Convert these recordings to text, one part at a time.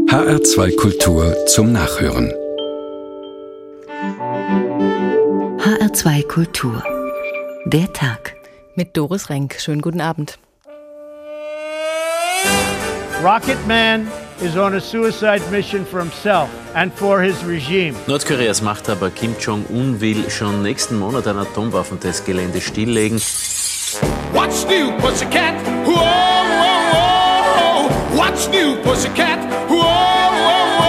HR2 Kultur zum Nachhören. HR2 Kultur. Der Tag. Mit Doris Renk. Schönen guten Abend. Rocket Man is on a suicide mission for himself and for his regime. Nordkoreas Machthaber Kim Jong-un will schon nächsten Monat ein Atomwaffentestgelände stilllegen. What's new, Pussycat? Whoa, whoa, whoa. What's new, Pussycat? Whoa, whoa,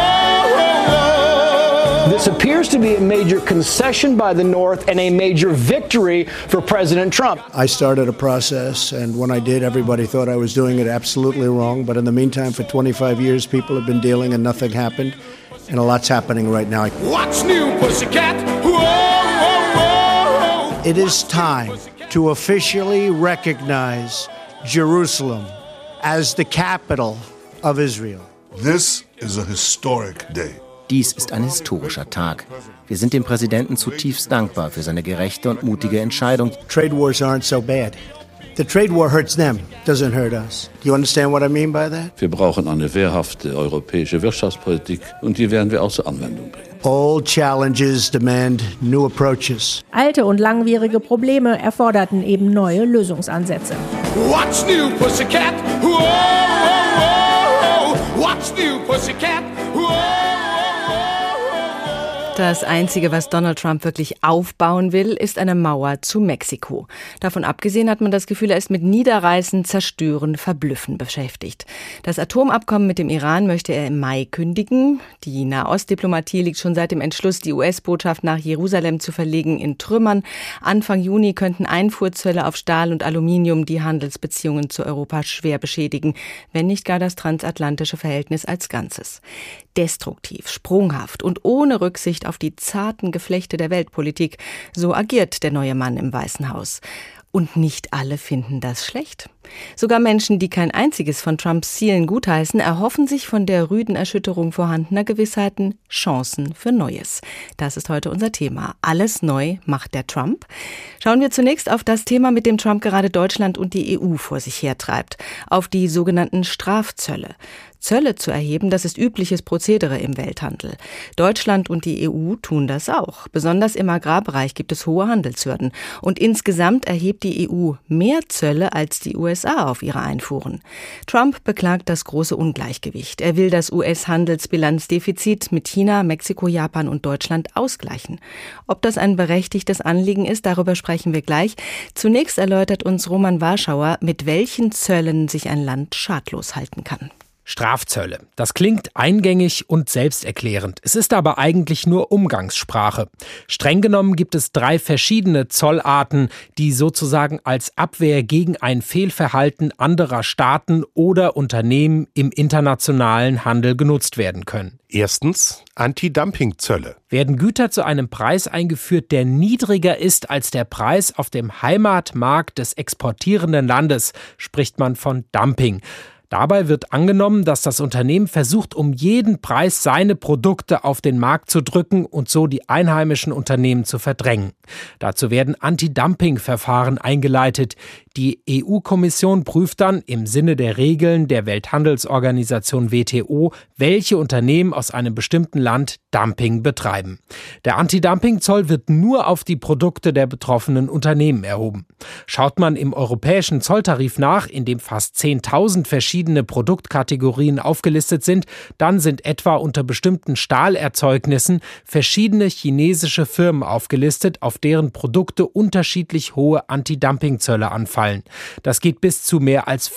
whoa. This appears to be a major concession by the North and a major victory for President Trump. I started a process, and when I did, everybody thought I was doing it absolutely wrong. But in the meantime, for 25 years, people have been dealing and nothing happened. And a lot's happening right now. What's new, Pussycat? Whoa, whoa, whoa. It is time to officially recognize Jerusalem as the capital of Israel. This is a historic day. Dies ist ein historischer Tag. Wir sind dem Präsidenten zutiefst dankbar für seine gerechte und mutige Entscheidung. Trade wars aren't so bad. The trade war hurts them, doesn't hurt us. Do you understand what I mean by that? Wir brauchen eine wehrhafte europäische Wirtschaftspolitik und die werden wir auch zur Anwendung bringen. All challenges demand new approaches. Alte und langwierige Probleme erforderten eben neue Lösungsansätze. What's new, Pussycat? Whoa, whoa, whoa. What's new, Pussycat? Whoa. Das Einzige, was Donald Trump wirklich aufbauen will, ist eine Mauer zu Mexiko. Davon abgesehen hat man das Gefühl, er ist mit Niederreißen, Zerstören, Verblüffen beschäftigt. Das Atomabkommen mit dem Iran möchte er im Mai kündigen. Die Nahostdiplomatie liegt schon seit dem Entschluss, die US-Botschaft nach Jerusalem zu verlegen, in Trümmern. Anfang Juni könnten Einfuhrzölle auf Stahl und Aluminium die Handelsbeziehungen zu Europa schwer beschädigen, wenn nicht gar das transatlantische Verhältnis als Ganzes. Destruktiv, sprunghaft und ohne Rücksicht auf die zarten Geflechte der Weltpolitik, so agiert der neue Mann im Weißen Haus. Und nicht alle finden das schlecht. Sogar Menschen, die kein einziges von Trumps Zielen gutheißen, erhoffen sich von der rüden Erschütterung vorhandener Gewissheiten Chancen für Neues. Das ist heute unser Thema. Alles neu macht der Trump. Schauen wir zunächst auf das Thema, mit dem Trump gerade Deutschland und die EU vor sich hertreibt. Auf die sogenannten Strafzölle. Zölle zu erheben, das ist übliches Prozedere im Welthandel. Deutschland und die EU tun das auch. Besonders im Agrarbereich gibt es hohe Handelshürden. Und insgesamt erhebt die EU mehr Zölle als die USA auf ihre Einfuhren. Trump beklagt das große Ungleichgewicht. Er will das US-Handelsbilanzdefizit mit China, Mexiko, Japan und Deutschland ausgleichen. Ob das ein berechtigtes Anliegen ist, darüber sprechen wir gleich. Zunächst erläutert uns Roman Warschauer, mit welchen Zöllen sich ein Land schadlos halten kann. Strafzölle. Das klingt eingängig und selbsterklärend. Es ist aber eigentlich nur Umgangssprache. Streng genommen gibt es 3 verschiedene Zollarten, die sozusagen als Abwehr gegen ein Fehlverhalten anderer Staaten oder Unternehmen im internationalen Handel genutzt werden können. Erstens Anti-Dumping-Zölle. Werden Güter zu einem Preis eingeführt, der niedriger ist als der Preis auf dem Heimatmarkt des exportierenden Landes, spricht man von Dumping. Dabei wird angenommen, dass das Unternehmen versucht, um jeden Preis seine Produkte auf den Markt zu drücken und so die einheimischen Unternehmen zu verdrängen. Dazu werden Anti-Dumping-Verfahren eingeleitet. Die EU-Kommission prüft dann im Sinne der Regeln der Welthandelsorganisation WTO, welche Unternehmen aus einem bestimmten Land Dumping betreiben. Der Anti-Dumping-Zoll wird nur auf die Produkte der betroffenen Unternehmen erhoben. Schaut man im europäischen Zolltarif nach, in dem fast 10.000 verschiedene Produktkategorien aufgelistet sind, dann sind etwa unter bestimmten Stahlerzeugnissen verschiedene chinesische Firmen aufgelistet, auf deren Produkte unterschiedlich hohe Anti-Dumping-Zölle anfallen. Das geht bis zu mehr als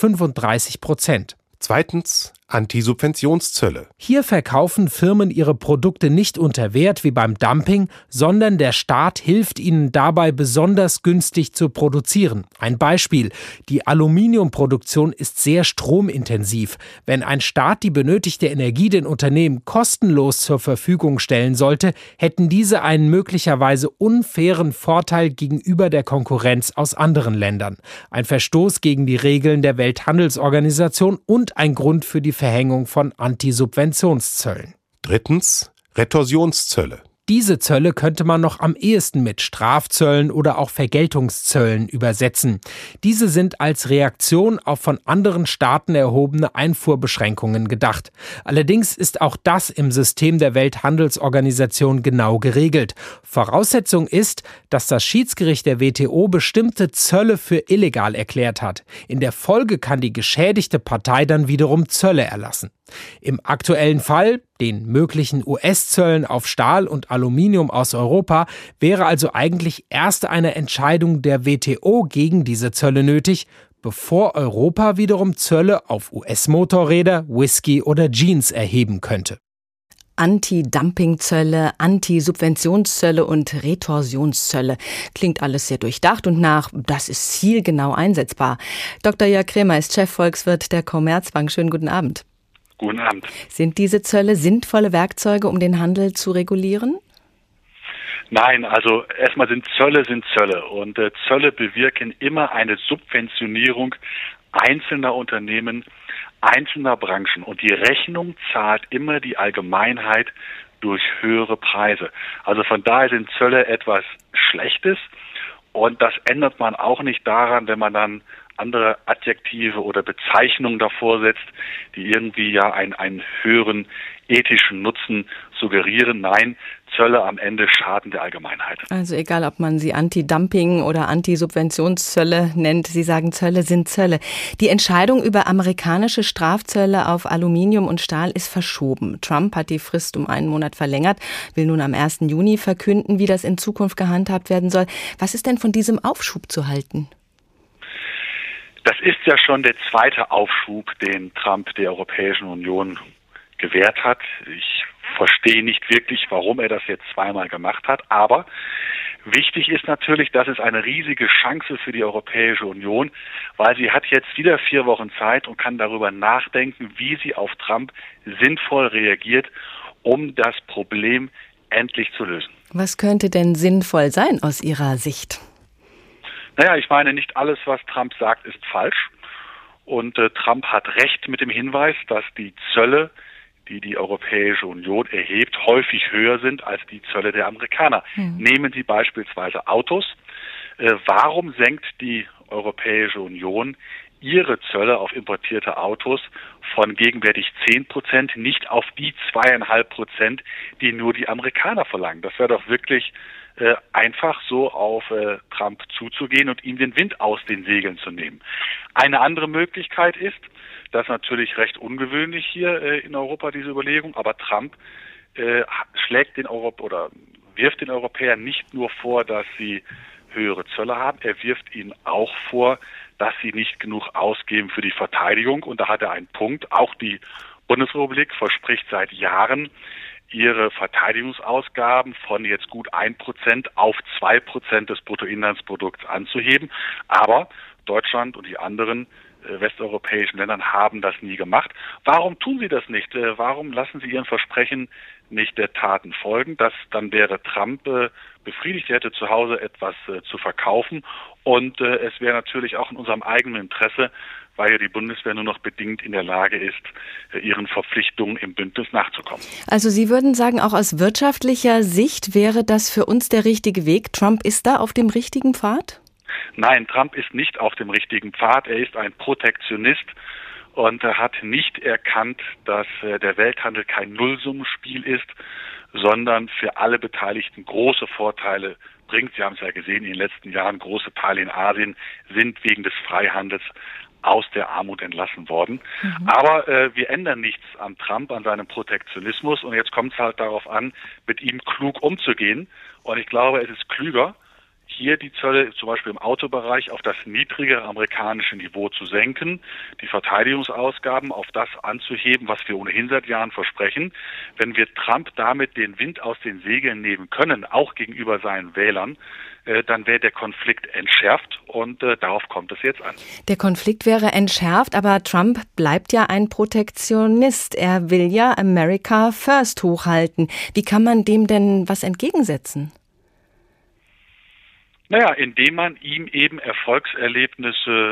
35%. Zweitens Antisubventionszölle. Hier verkaufen Firmen ihre Produkte nicht unter Wert wie beim Dumping, sondern der Staat hilft ihnen dabei, besonders günstig zu produzieren. Ein Beispiel: Die Aluminiumproduktion ist sehr stromintensiv. Wenn ein Staat die benötigte Energie den Unternehmen kostenlos zur Verfügung stellen sollte, hätten diese einen möglicherweise unfairen Vorteil gegenüber der Konkurrenz aus anderen Ländern. Ein Verstoß gegen die Regeln der Welthandelsorganisation und ein Grund für die Verhängung von Antisubventionszöllen. Drittens Retorsionszölle. Diese Zölle könnte man noch am ehesten mit Strafzöllen oder auch Vergeltungszöllen übersetzen. Diese sind als Reaktion auf von anderen Staaten erhobene Einfuhrbeschränkungen gedacht. Allerdings ist auch das im System der Welthandelsorganisation genau geregelt. Voraussetzung ist, dass das Schiedsgericht der WTO bestimmte Zölle für illegal erklärt hat. In der Folge kann die geschädigte Partei dann wiederum Zölle erlassen. Im aktuellen Fall, den möglichen US-Zöllen auf Stahl und Aluminium aus Europa, wäre also eigentlich erst eine Entscheidung der WTO gegen diese Zölle nötig, bevor Europa wiederum Zölle auf US-Motorräder, Whisky oder Jeans erheben könnte. Anti-Dumping-Zölle, Anti-Subventionszölle und Retorsionszölle. Klingt alles sehr durchdacht und das ist zielgenau einsetzbar. Dr. Jörg Krämer ist Chefvolkswirt der Commerzbank. Schönen guten Abend. Guten Abend. Sind diese Zölle sinnvolle Werkzeuge, um den Handel zu regulieren? Nein, also erstmal sind Zölle und Zölle bewirken immer eine Subventionierung einzelner Unternehmen, einzelner Branchen und die Rechnung zahlt immer die Allgemeinheit durch höhere Preise. Also von daher sind Zölle etwas Schlechtes und das ändert man auch nicht daran, wenn man dann andere Adjektive oder Bezeichnungen davor setzt, die irgendwie ja einen höheren ethischen Nutzen suggerieren. Nein, Zölle am Ende schaden der Allgemeinheit. Also egal, ob man sie Anti-Dumping oder Anti-Subventionszölle nennt, Sie sagen, Zölle sind Zölle. Die Entscheidung über amerikanische Strafzölle auf Aluminium und Stahl ist verschoben. Trump hat die Frist um 1 Monat verlängert, will nun am 1. Juni verkünden, wie das in Zukunft gehandhabt werden soll. Was ist denn von diesem Aufschub zu halten? Das ist ja schon der zweite Aufschub, den Trump der Europäischen Union gewährt hat. Ich verstehe nicht wirklich, warum er das jetzt zweimal gemacht hat, aber wichtig ist natürlich, das ist eine riesige Chance für die Europäische Union, weil sie hat jetzt wieder 4 Wochen Zeit und kann darüber nachdenken, wie sie auf Trump sinnvoll reagiert, um das Problem endlich zu lösen. Was könnte denn sinnvoll sein aus Ihrer Sicht? Naja, ich meine, nicht alles, was Trump sagt, ist falsch. Und Trump hat recht mit dem Hinweis, dass die Zölle, die die Europäische Union erhebt, häufig höher sind als die Zölle der Amerikaner. Nehmen Sie beispielsweise Autos. Warum senkt die Europäische Union ihre Zölle auf importierte Autos von gegenwärtig 10% nicht auf die 2,5%, die nur die Amerikaner verlangen? Das wäre doch wirklich einfach so auf Trump zuzugehen und ihm den Wind aus den Segeln zu nehmen. Eine andere Möglichkeit ist, das ist natürlich recht ungewöhnlich hier in Europa, diese Überlegung, aber Trump wirft den Europäern nicht nur vor, dass sie höhere Zölle haben, er wirft ihnen auch vor, dass sie nicht genug ausgeben für die Verteidigung und da hat er einen Punkt. Auch die Bundesrepublik verspricht seit Jahren, ihre Verteidigungsausgaben von jetzt gut 1% auf 2% des Bruttoinlandsprodukts anzuheben. Aber Deutschland und die anderen westeuropäischen Ländern haben das nie gemacht. Warum tun sie das nicht? Warum lassen sie ihren Versprechen nicht der Taten folgen? Dann wäre Trump befriedigt, er hätte zu Hause etwas zu verkaufen und es wäre natürlich auch in unserem eigenen Interesse, weil ja die Bundeswehr nur noch bedingt in der Lage ist, ihren Verpflichtungen im Bündnis nachzukommen. Also Sie würden sagen, auch aus wirtschaftlicher Sicht wäre das für uns der richtige Weg? Trump ist da auf dem richtigen Pfad? Nein, Trump ist nicht auf dem richtigen Pfad. Er ist ein Protektionist und er hat nicht erkannt, dass der Welthandel kein Nullsummenspiel ist, sondern für alle Beteiligten große Vorteile bringt. Sie haben es ja gesehen, in den letzten Jahren große Teile in Asien sind wegen des Freihandels aus der Armut entlassen worden. Aber wir ändern nichts an Trump, an seinem Protektionismus und jetzt kommt es halt darauf an, mit ihm klug umzugehen und ich glaube, es ist klüger, hier die Zölle zum Beispiel im Autobereich auf das niedrigere amerikanische Niveau zu senken, die Verteidigungsausgaben auf das anzuheben, was wir ohnehin seit Jahren versprechen. Wenn wir Trump damit den Wind aus den Segeln nehmen können, auch gegenüber seinen Wählern, dann wäre der Konflikt entschärft und darauf kommt es jetzt an. Der Konflikt wäre entschärft, aber Trump bleibt ja ein Protektionist. Er will ja America First hochhalten. Wie kann man dem denn was entgegensetzen? Naja, indem man ihm eben Erfolgserlebnisse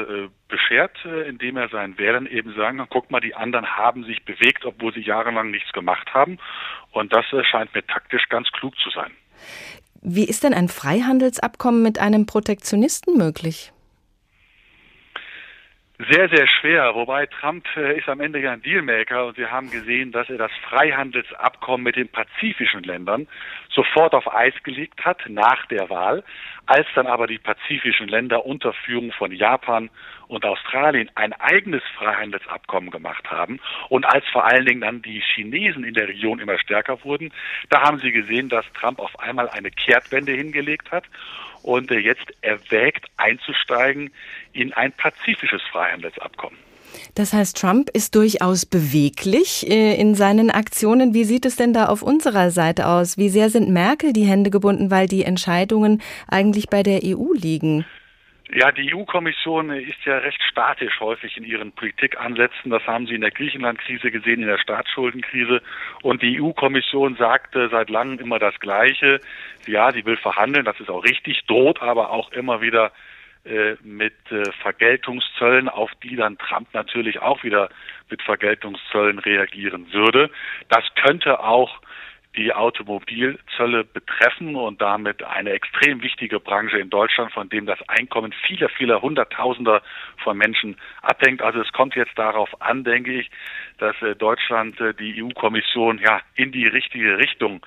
beschert, indem er seinen Wählern eben sagen kann, guck mal, die anderen haben sich bewegt, obwohl sie jahrelang nichts gemacht haben. Und das scheint mir taktisch ganz klug zu sein. Wie ist denn ein Freihandelsabkommen mit einem Protektionisten möglich? Sehr, sehr schwer, wobei Trump ist am Ende ja ein Dealmaker und wir haben gesehen, dass er das Freihandelsabkommen mit den pazifischen Ländern sofort auf Eis gelegt hat nach der Wahl, als dann aber die pazifischen Länder unter Führung von Japan und Australien ein eigenes Freihandelsabkommen gemacht haben und als vor allen Dingen dann die Chinesen in der Region immer stärker wurden, da haben sie gesehen, dass Trump auf einmal eine Kehrtwende hingelegt hat und jetzt erwägt einzusteigen in ein pazifisches Freihandelsabkommen. Das heißt, Trump ist durchaus beweglich in seinen Aktionen. Wie sieht es denn da auf unserer Seite aus? Wie sehr sind Merkel die Hände gebunden, weil die Entscheidungen eigentlich bei der EU liegen? Ja, die EU-Kommission ist ja recht statisch häufig in ihren Politikansätzen. Das haben Sie in der Griechenland-Krise gesehen, in der Staatsschuldenkrise. Und die EU-Kommission sagte seit langem immer das Gleiche. Ja, sie will verhandeln, das ist auch richtig, droht aber auch immer wieder mit Vergeltungszöllen, auf die dann Trump natürlich auch wieder mit Vergeltungszöllen reagieren würde. Das könnte auch die Automobilzölle betreffen und damit eine extrem wichtige Branche in Deutschland, von dem das Einkommen vieler Hunderttausender von Menschen abhängt. Also es kommt jetzt darauf an, denke ich, dass Deutschland die EU-Kommission ja in die richtige Richtung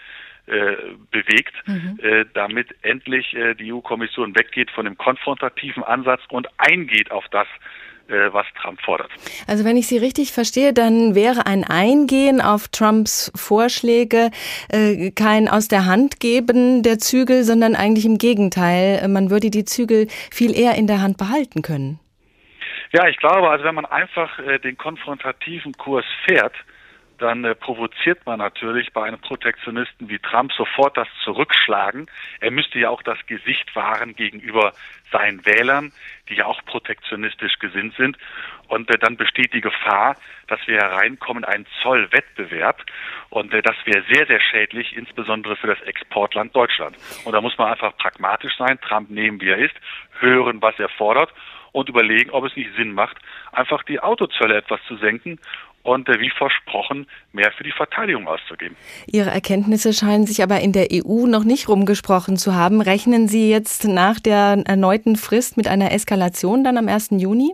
bewegt, damit endlich die EU-Kommission weggeht von dem konfrontativen Ansatz und eingeht auf das, was Trump fordert. Also wenn ich Sie richtig verstehe, dann wäre ein Eingehen auf Trumps Vorschläge kein aus der Hand geben der Zügel, sondern eigentlich im Gegenteil. Man würde die Zügel viel eher in der Hand behalten können. Ja, ich glaube, also wenn man einfach den konfrontativen Kurs fährt, dann provoziert man natürlich bei einem Protektionisten wie Trump sofort das Zurückschlagen. Er müsste ja auch das Gesicht wahren gegenüber seinen Wählern, die ja auch protektionistisch gesinnt sind. Und dann besteht die Gefahr, dass wir hereinkommen in einen Zollwettbewerb. Und das wäre sehr, sehr schädlich, insbesondere für das Exportland Deutschland. Und da muss man einfach pragmatisch sein, Trump nehmen, wie er ist, hören, was er fordert und überlegen, ob es nicht Sinn macht, einfach die Autozölle etwas zu senken und wie versprochen mehr für die Verteidigung auszugeben. Ihre Erkenntnisse scheinen sich aber in der EU noch nicht rumgesprochen zu haben. Rechnen Sie jetzt nach der erneuten Frist mit einer Eskalation dann am 1. Juni?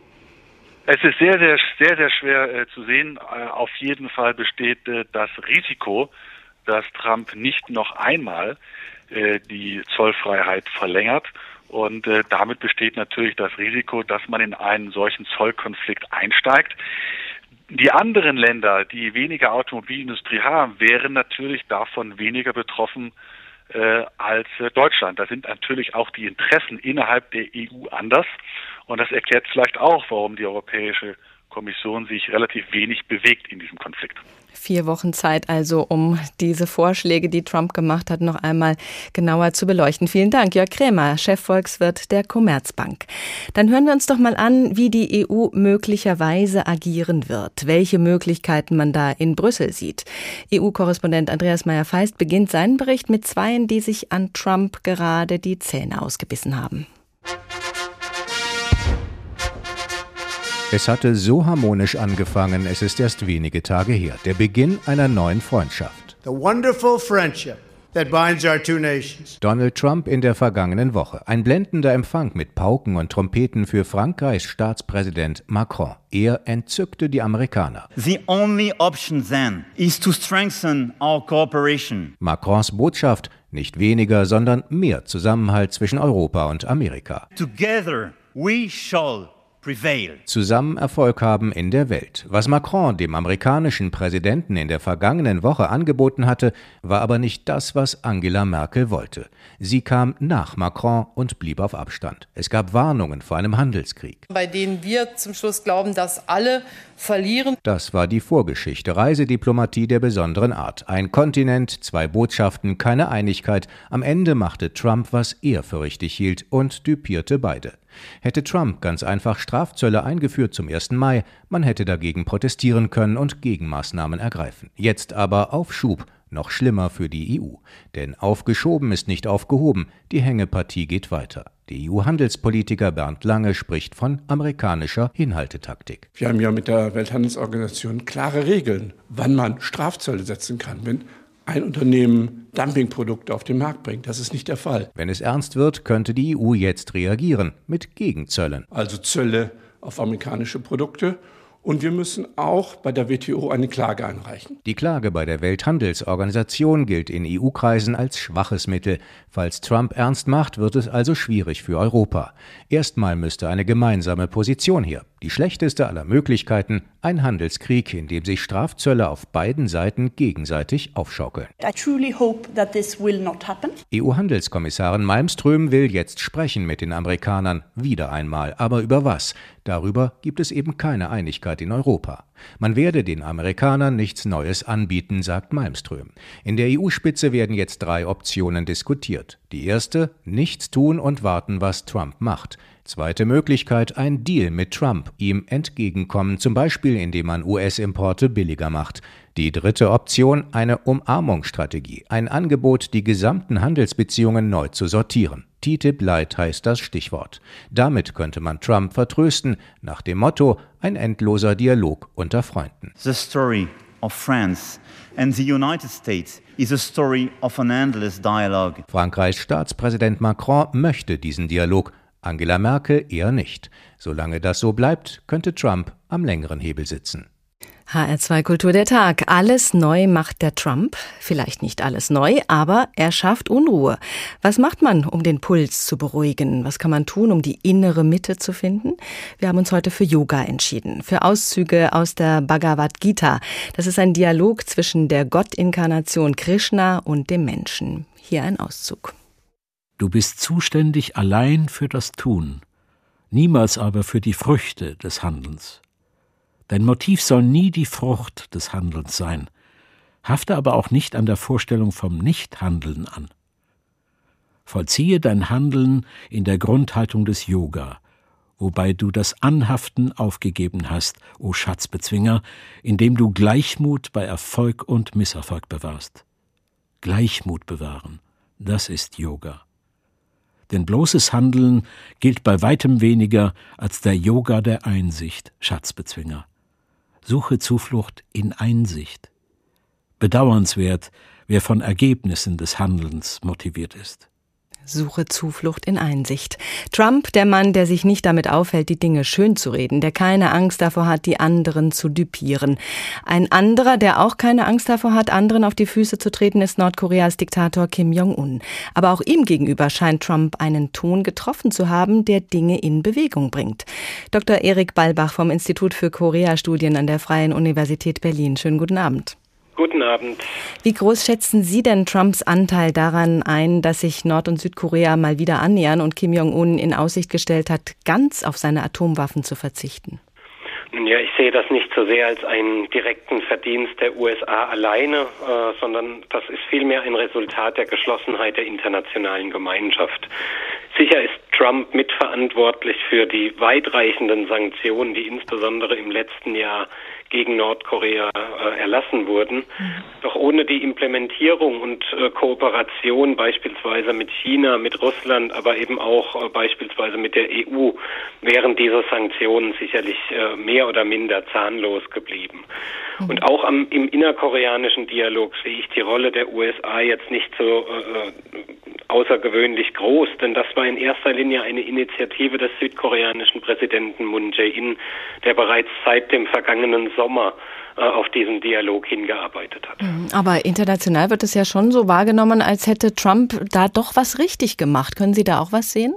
Es ist sehr, sehr, sehr, sehr schwer zu sehen. Auf jeden Fall besteht das Risiko, dass Trump nicht noch einmal die Zollfreiheit verlängert. Und damit besteht natürlich das Risiko, dass man in einen solchen Zollkonflikt einsteigt. Die anderen Länder, die weniger Automobilindustrie haben, wären natürlich davon weniger betroffen als Deutschland. Da sind natürlich auch die Interessen innerhalb der EU anders. Und das erklärt vielleicht auch, warum die Europäische Kommission sich relativ wenig bewegt in diesem Konflikt. 4 Wochen Zeit also, um diese Vorschläge, die Trump gemacht hat, noch einmal genauer zu beleuchten. Vielen Dank, Jörg Krämer, Chefvolkswirt der Commerzbank. Dann hören wir uns doch mal an, wie die EU möglicherweise agieren wird, welche Möglichkeiten man da in Brüssel sieht. EU-Korrespondent Andreas Meyer-Feist beginnt seinen Bericht mit Zweien, die sich an Trump gerade die Zähne ausgebissen haben. Es hatte so harmonisch angefangen, es ist erst wenige Tage her. Der Beginn einer neuen Freundschaft. The wonderful friendship that binds our two nations. Donald Trump in der vergangenen Woche. Ein blendender Empfang mit Pauken und Trompeten für Frankreichs Staatspräsident Macron. Er entzückte die Amerikaner. The only option then is to strengthen our cooperation. Macrons Botschaft: nicht weniger, sondern mehr Zusammenhalt zwischen Europa und Amerika. Together we shall prevail. Zusammen Erfolg haben in der Welt. Was Macron dem amerikanischen Präsidenten in der vergangenen Woche angeboten hatte, war aber nicht das, was Angela Merkel wollte. Sie kam nach Macron und blieb auf Abstand. Es gab Warnungen vor einem Handelskrieg, bei denen wir zum Schluss glauben, dass alle verlieren. Das war die Vorgeschichte. Reisediplomatie der besonderen Art. Ein Kontinent, 2 Botschaften, keine Einigkeit. Am Ende machte Trump, was er für richtig hielt und düpierte beide. Hätte Trump ganz einfach Strafzölle eingeführt zum 1. Mai, man hätte dagegen protestieren können und Gegenmaßnahmen ergreifen. Jetzt aber Aufschub, noch schlimmer für die EU. Denn aufgeschoben ist nicht aufgehoben, die Hängepartie geht weiter. Der EU-Handelspolitiker Bernd Lange spricht von amerikanischer Hinhaltetaktik. Wir haben ja mit der Welthandelsorganisation klare Regeln, wann man Strafzölle setzen kann, wenn ein Unternehmen Dumpingprodukte auf den Markt bringt. Das ist nicht der Fall. Wenn es ernst wird, könnte die EU jetzt reagieren mit Gegenzöllen. Also Zölle auf amerikanische Produkte. Und wir müssen auch bei der WTO eine Klage einreichen. Die Klage bei der Welthandelsorganisation gilt in EU-Kreisen als schwaches Mittel. Falls Trump ernst macht, wird es also schwierig für Europa. Erstmal müsste eine gemeinsame Position her. Die schlechteste aller Möglichkeiten, ein Handelskrieg, in dem sich Strafzölle auf beiden Seiten gegenseitig aufschaukeln. I truly hope that this will not happen. EU-Handelskommissarin Malmström will jetzt sprechen mit den Amerikanern, wieder einmal. Aber über was? Darüber gibt es eben keine Einigkeit in Europa. Man werde den Amerikanern nichts Neues anbieten, sagt Malmström. In der EU-Spitze werden jetzt 3 Optionen diskutiert. Die erste, nichts tun und warten, was Trump macht. Zweite Möglichkeit, ein Deal mit Trump, ihm entgegenkommen, zum Beispiel indem man US-Importe billiger macht. Die dritte Option, eine Umarmungsstrategie, ein Angebot, die gesamten Handelsbeziehungen neu zu sortieren. TTIP Light heißt das Stichwort. Damit könnte man Trump vertrösten, nach dem Motto, ein endloser Dialog unter Freunden. The story of France and the United States is a story of an endless dialogue. Frankreichs Staatspräsident Macron möchte diesen Dialog, Angela Merkel eher nicht. Solange das so bleibt, könnte Trump am längeren Hebel sitzen. HR2 Kultur der Tag. Alles neu macht der Trump. Vielleicht nicht alles neu, aber er schafft Unruhe. Was macht man, um den Puls zu beruhigen? Was kann man tun, um die innere Mitte zu finden? Wir haben uns heute für Yoga entschieden. Für Auszüge aus der Bhagavad Gita. Das ist ein Dialog zwischen der Gottinkarnation Krishna und dem Menschen. Hier ein Auszug. Du bist zuständig allein für das Tun, niemals aber für die Früchte des Handelns. Dein Motiv soll nie die Frucht des Handelns sein, hafte aber auch nicht an der Vorstellung vom Nichthandeln an. Vollziehe dein Handeln in der Grundhaltung des Yoga, wobei du das Anhaften aufgegeben hast, o Schatzbezwinger, indem du Gleichmut bei Erfolg und Misserfolg bewahrst. Gleichmut bewahren, das ist Yoga. Denn bloßes Handeln gilt bei weitem weniger als der Yoga der Einsicht, Schatzbezwinger. Suche Zuflucht in Einsicht. Bedauernswert, wer von Ergebnissen des Handelns motiviert ist. Suche Zuflucht in Einsicht. Trump, der Mann, der sich nicht damit aufhält, die Dinge schön zu reden, der keine Angst davor hat, die anderen zu düpieren. Ein anderer, der auch keine Angst davor hat, anderen auf die Füße zu treten, ist Nordkoreas Diktator Kim Jong-un. Aber auch ihm gegenüber scheint Trump einen Ton getroffen zu haben, der Dinge in Bewegung bringt. Dr. Erik Ballbach vom Institut für Korea-Studien an der Freien Universität Berlin. Schönen guten Abend. Guten Abend. Wie groß schätzen Sie denn Trumps Anteil daran ein, dass sich Nord- und Südkorea mal wieder annähern und Kim Jong-un in Aussicht gestellt hat, ganz auf seine Atomwaffen zu verzichten? Nun ja, ich sehe das nicht so sehr als einen direkten Verdienst der USA alleine, sondern das ist vielmehr ein Resultat der Geschlossenheit der internationalen Gemeinschaft. Sicher ist Trump mitverantwortlich für die weitreichenden Sanktionen, die insbesondere im letzten Jahr gegen Nordkorea erlassen wurden. Doch ohne die Implementierung und Kooperation beispielsweise mit China, mit Russland, aber eben auch beispielsweise mit der EU wären diese Sanktionen sicherlich mehr oder minder zahnlos geblieben. Und auch im innerkoreanischen Dialog sehe ich die Rolle der USA jetzt nicht so außergewöhnlich groß, denn das war in erster Linie eine Initiative des südkoreanischen Präsidenten Moon Jae-in, der bereits seit dem vergangenen Sommer auf diesen Dialog hingearbeitet hat. Aber international wird es ja schon so wahrgenommen, als hätte Trump da doch was richtig gemacht. Können Sie da auch was sehen?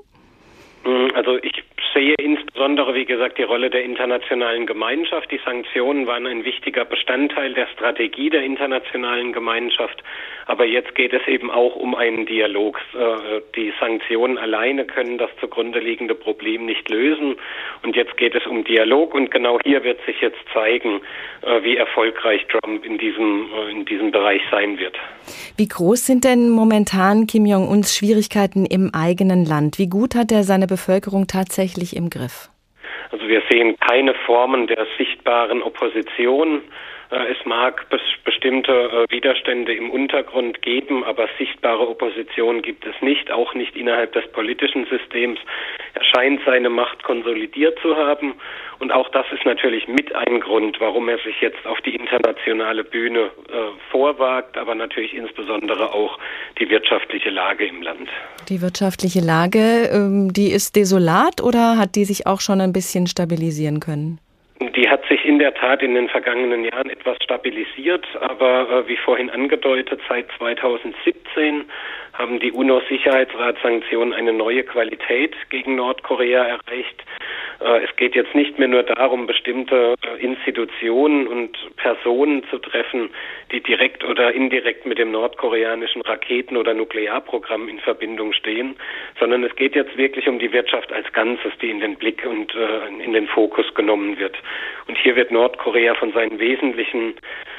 Also ich sehe insbesondere, wie gesagt, die Rolle der internationalen Gemeinschaft. Die Sanktionen waren ein wichtiger Bestandteil der Strategie der internationalen Gemeinschaft. Aber jetzt geht es eben auch um einen Dialog. Die Sanktionen alleine können das zugrunde liegende Problem nicht lösen. Und jetzt geht es um Dialog. Und genau hier wird sich jetzt zeigen, wie erfolgreich Trump in diesem Bereich sein wird. Wie groß sind denn momentan Kim Jong-uns Schwierigkeiten im eigenen Land? Wie gut hat er seine Bevölkerung tatsächlich im Griff? Also wir sehen keine Formen der sichtbaren Opposition. Es mag bestimmte Widerstände im Untergrund geben, aber sichtbare Opposition gibt es nicht, auch nicht innerhalb des politischen Systems. Er scheint seine Macht konsolidiert zu haben und auch das ist natürlich mit ein Grund, warum er sich jetzt auf die internationale Bühne vorwagt, aber natürlich insbesondere auch die wirtschaftliche Lage im Land. Die wirtschaftliche Lage, die ist desolat oder hat die sich auch schon ein bisschen stabilisieren können? Die hat sich in der Tat in den vergangenen Jahren etwas stabilisiert, aber wie vorhin angedeutet, seit 2017 haben die UNO-Sicherheitsratssanktionen eine neue Qualität gegen Nordkorea erreicht. Es geht jetzt nicht mehr nur darum, bestimmte Institutionen und Personen zu treffen, die direkt oder indirekt mit dem nordkoreanischen Raketen- oder Nuklearprogramm in Verbindung stehen, sondern es geht jetzt wirklich um die Wirtschaft als Ganzes, die in den Blick und in den Fokus genommen wird. Und hier wird Nordkorea von seinen wesentlichen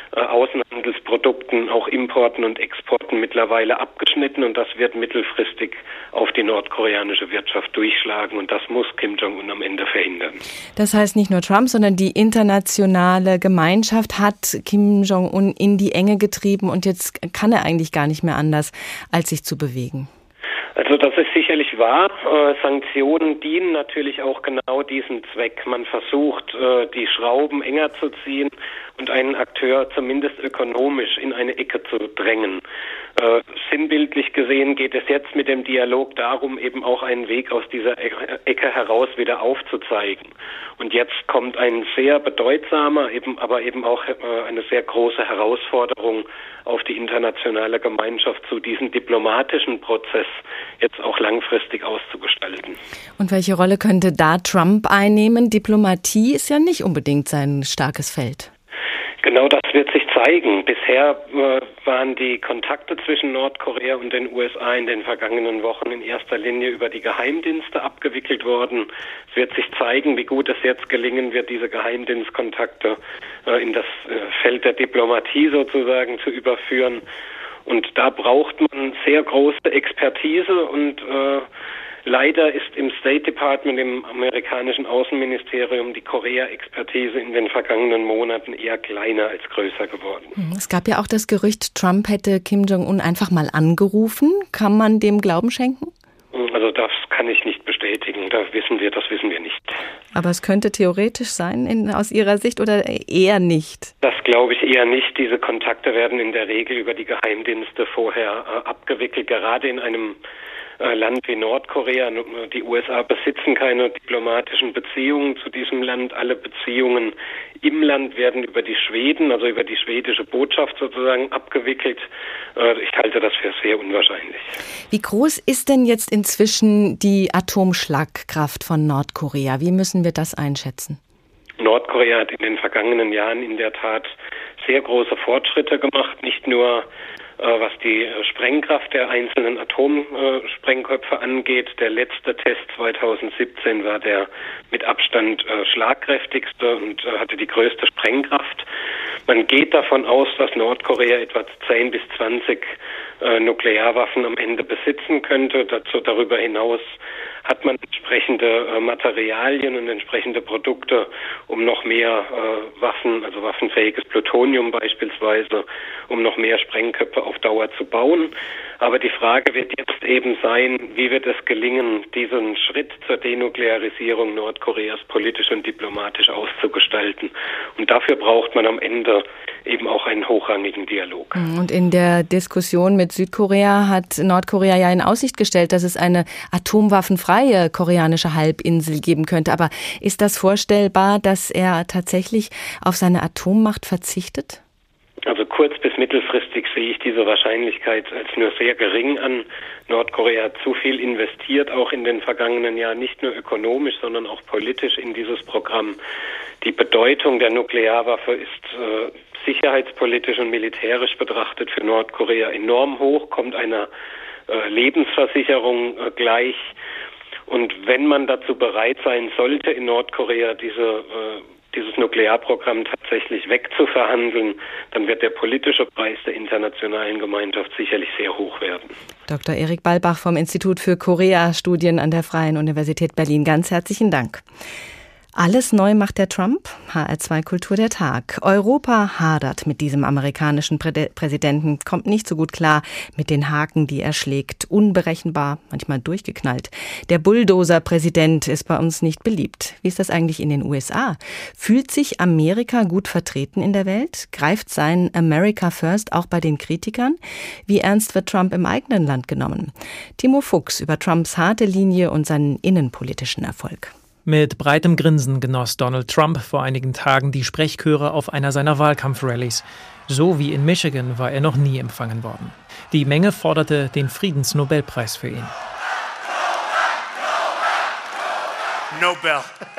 Außenhandelsprodukten, auch Importen und Exporten mittlerweile abgeschnitten und das wird mittelfristig auf die nordkoreanische Wirtschaft durchschlagen und das muss Kim Jong-un am Ende verhindern. Das heißt, nicht nur Trump, sondern die internationale Gemeinschaft hat Kim Jong-un in die Enge getrieben und jetzt kann er eigentlich gar nicht mehr anders, als sich zu bewegen. Also das ist sicherlich wahr. Sanktionen dienen natürlich auch genau diesem Zweck. Man versucht, die Schrauben enger zu ziehen und einen Akteur zumindest ökonomisch in eine Ecke zu drängen. Sinnbildlich gesehen geht es jetzt mit dem Dialog darum, eben auch einen Weg aus dieser Ecke heraus wieder aufzuzeigen. Und jetzt kommt ein sehr bedeutsamer, aber eben auch eine sehr große Herausforderung auf die internationale Gemeinschaft zu, diesen diplomatischen Prozess jetzt auch langfristig auszugestalten. Und welche Rolle könnte da Trump einnehmen? Diplomatie ist ja nicht unbedingt sein starkes Feld. Genau das wird sich zeigen. Bisher waren die Kontakte zwischen Nordkorea und den USA in den vergangenen Wochen in erster Linie über die Geheimdienste abgewickelt worden. Es wird sich zeigen, wie gut es jetzt gelingen wird, diese Geheimdienstkontakte in das Feld der Diplomatie sozusagen zu überführen. Und da braucht man sehr große Expertise und leider ist im State Department, im amerikanischen Außenministerium, die Korea-Expertise in den vergangenen Monaten eher kleiner als größer geworden. Es gab ja auch das Gerücht, Trump hätte Kim Jong-un einfach mal angerufen. Kann man dem Glauben schenken? Also das kann ich nicht bestätigen. Das wissen wir nicht. Aber es könnte theoretisch sein aus Ihrer Sicht oder eher nicht? Das glaube ich eher nicht. Diese Kontakte werden in der Regel über die Geheimdienste vorher abgewickelt, gerade in einem Land wie Nordkorea. Die USA besitzen keine diplomatischen Beziehungen zu diesem Land. Alle Beziehungen im Land werden über die Schweden, also über die schwedische Botschaft sozusagen abgewickelt. Ich halte das für sehr unwahrscheinlich. Wie groß ist denn jetzt inzwischen die Atomschlagkraft von Nordkorea? Wie müssen wir das einschätzen? Nordkorea hat in den vergangenen Jahren in der Tat sehr große Fortschritte gemacht, nicht nur was die Sprengkraft der einzelnen Atomsprengköpfe angeht. Der letzte Test 2017 war der mit Abstand schlagkräftigste und hatte die größte Sprengkraft. Man geht davon aus, dass Nordkorea etwa 10 bis 20 Nuklearwaffen am Ende besitzen könnte. Darüber hinaus hat man entsprechende Materialien und entsprechende Produkte, um noch mehr Waffen, also waffenfähiges Plutonium beispielsweise, um noch mehr Sprengköpfe auf Dauer zu bauen. Aber die Frage wird jetzt eben sein, wie wird es gelingen, diesen Schritt zur Denuklearisierung Nordkoreas politisch und diplomatisch auszugestalten. Und dafür braucht man am Ende eben auch einen hochrangigen Dialog. Und in der Diskussion mit Südkorea hat Nordkorea ja in Aussicht gestellt, dass es eine atomwaffenfreie koreanische Halbinsel geben könnte. Aber ist das vorstellbar, dass er tatsächlich auf seine Atommacht verzichtet? Also kurz- bis mittelfristig sehe ich diese Wahrscheinlichkeit als nur sehr gering an. Nordkorea hat zu viel investiert, auch in den vergangenen Jahren, nicht nur ökonomisch, sondern auch politisch in dieses Programm. Die Bedeutung der Nuklearwaffe ist sicherheitspolitisch und militärisch betrachtet für Nordkorea enorm hoch, kommt einer Lebensversicherung gleich. Und wenn man dazu bereit sein sollte, in Nordkorea dieses Nuklearprogramm tatsächlich wegzuverhandeln, dann wird der politische Preis der internationalen Gemeinschaft sicherlich sehr hoch werden. Dr. Erik Balbach vom Institut für Korea-Studien an der Freien Universität Berlin. Ganz herzlichen Dank. Alles neu macht der Trump. HR2 Kultur der Tag. Europa hadert mit diesem amerikanischen Präsidenten, kommt nicht so gut klar mit den Haken, die er schlägt. Unberechenbar, manchmal durchgeknallt. Der Bulldozer-Präsident ist bei uns nicht beliebt. Wie ist das eigentlich in den USA? Fühlt sich Amerika gut vertreten in der Welt? Greift sein America First auch bei den Kritikern? Wie ernst wird Trump im eigenen Land genommen? Timo Fuchs über Trumps harte Linie und seinen innenpolitischen Erfolg. Mit breitem Grinsen genoss Donald Trump vor einigen Tagen die Sprechchöre auf einer seiner Wahlkampfrallies. So wie in Michigan war er noch nie empfangen worden. Die Menge forderte den Friedensnobelpreis für ihn. Nobel.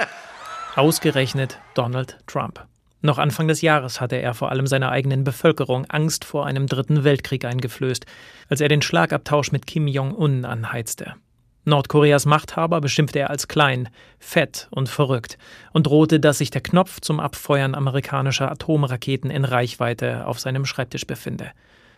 Ausgerechnet Donald Trump. Noch Anfang des Jahres hatte er vor allem seiner eigenen Bevölkerung Angst vor einem dritten Weltkrieg eingeflößt, als er den Schlagabtausch mit Kim Jong-un anheizte. Nordkoreas Machthaber beschimpfte er als klein, fett und verrückt und drohte, dass sich der Knopf zum Abfeuern amerikanischer Atomraketen in Reichweite auf seinem Schreibtisch befinde.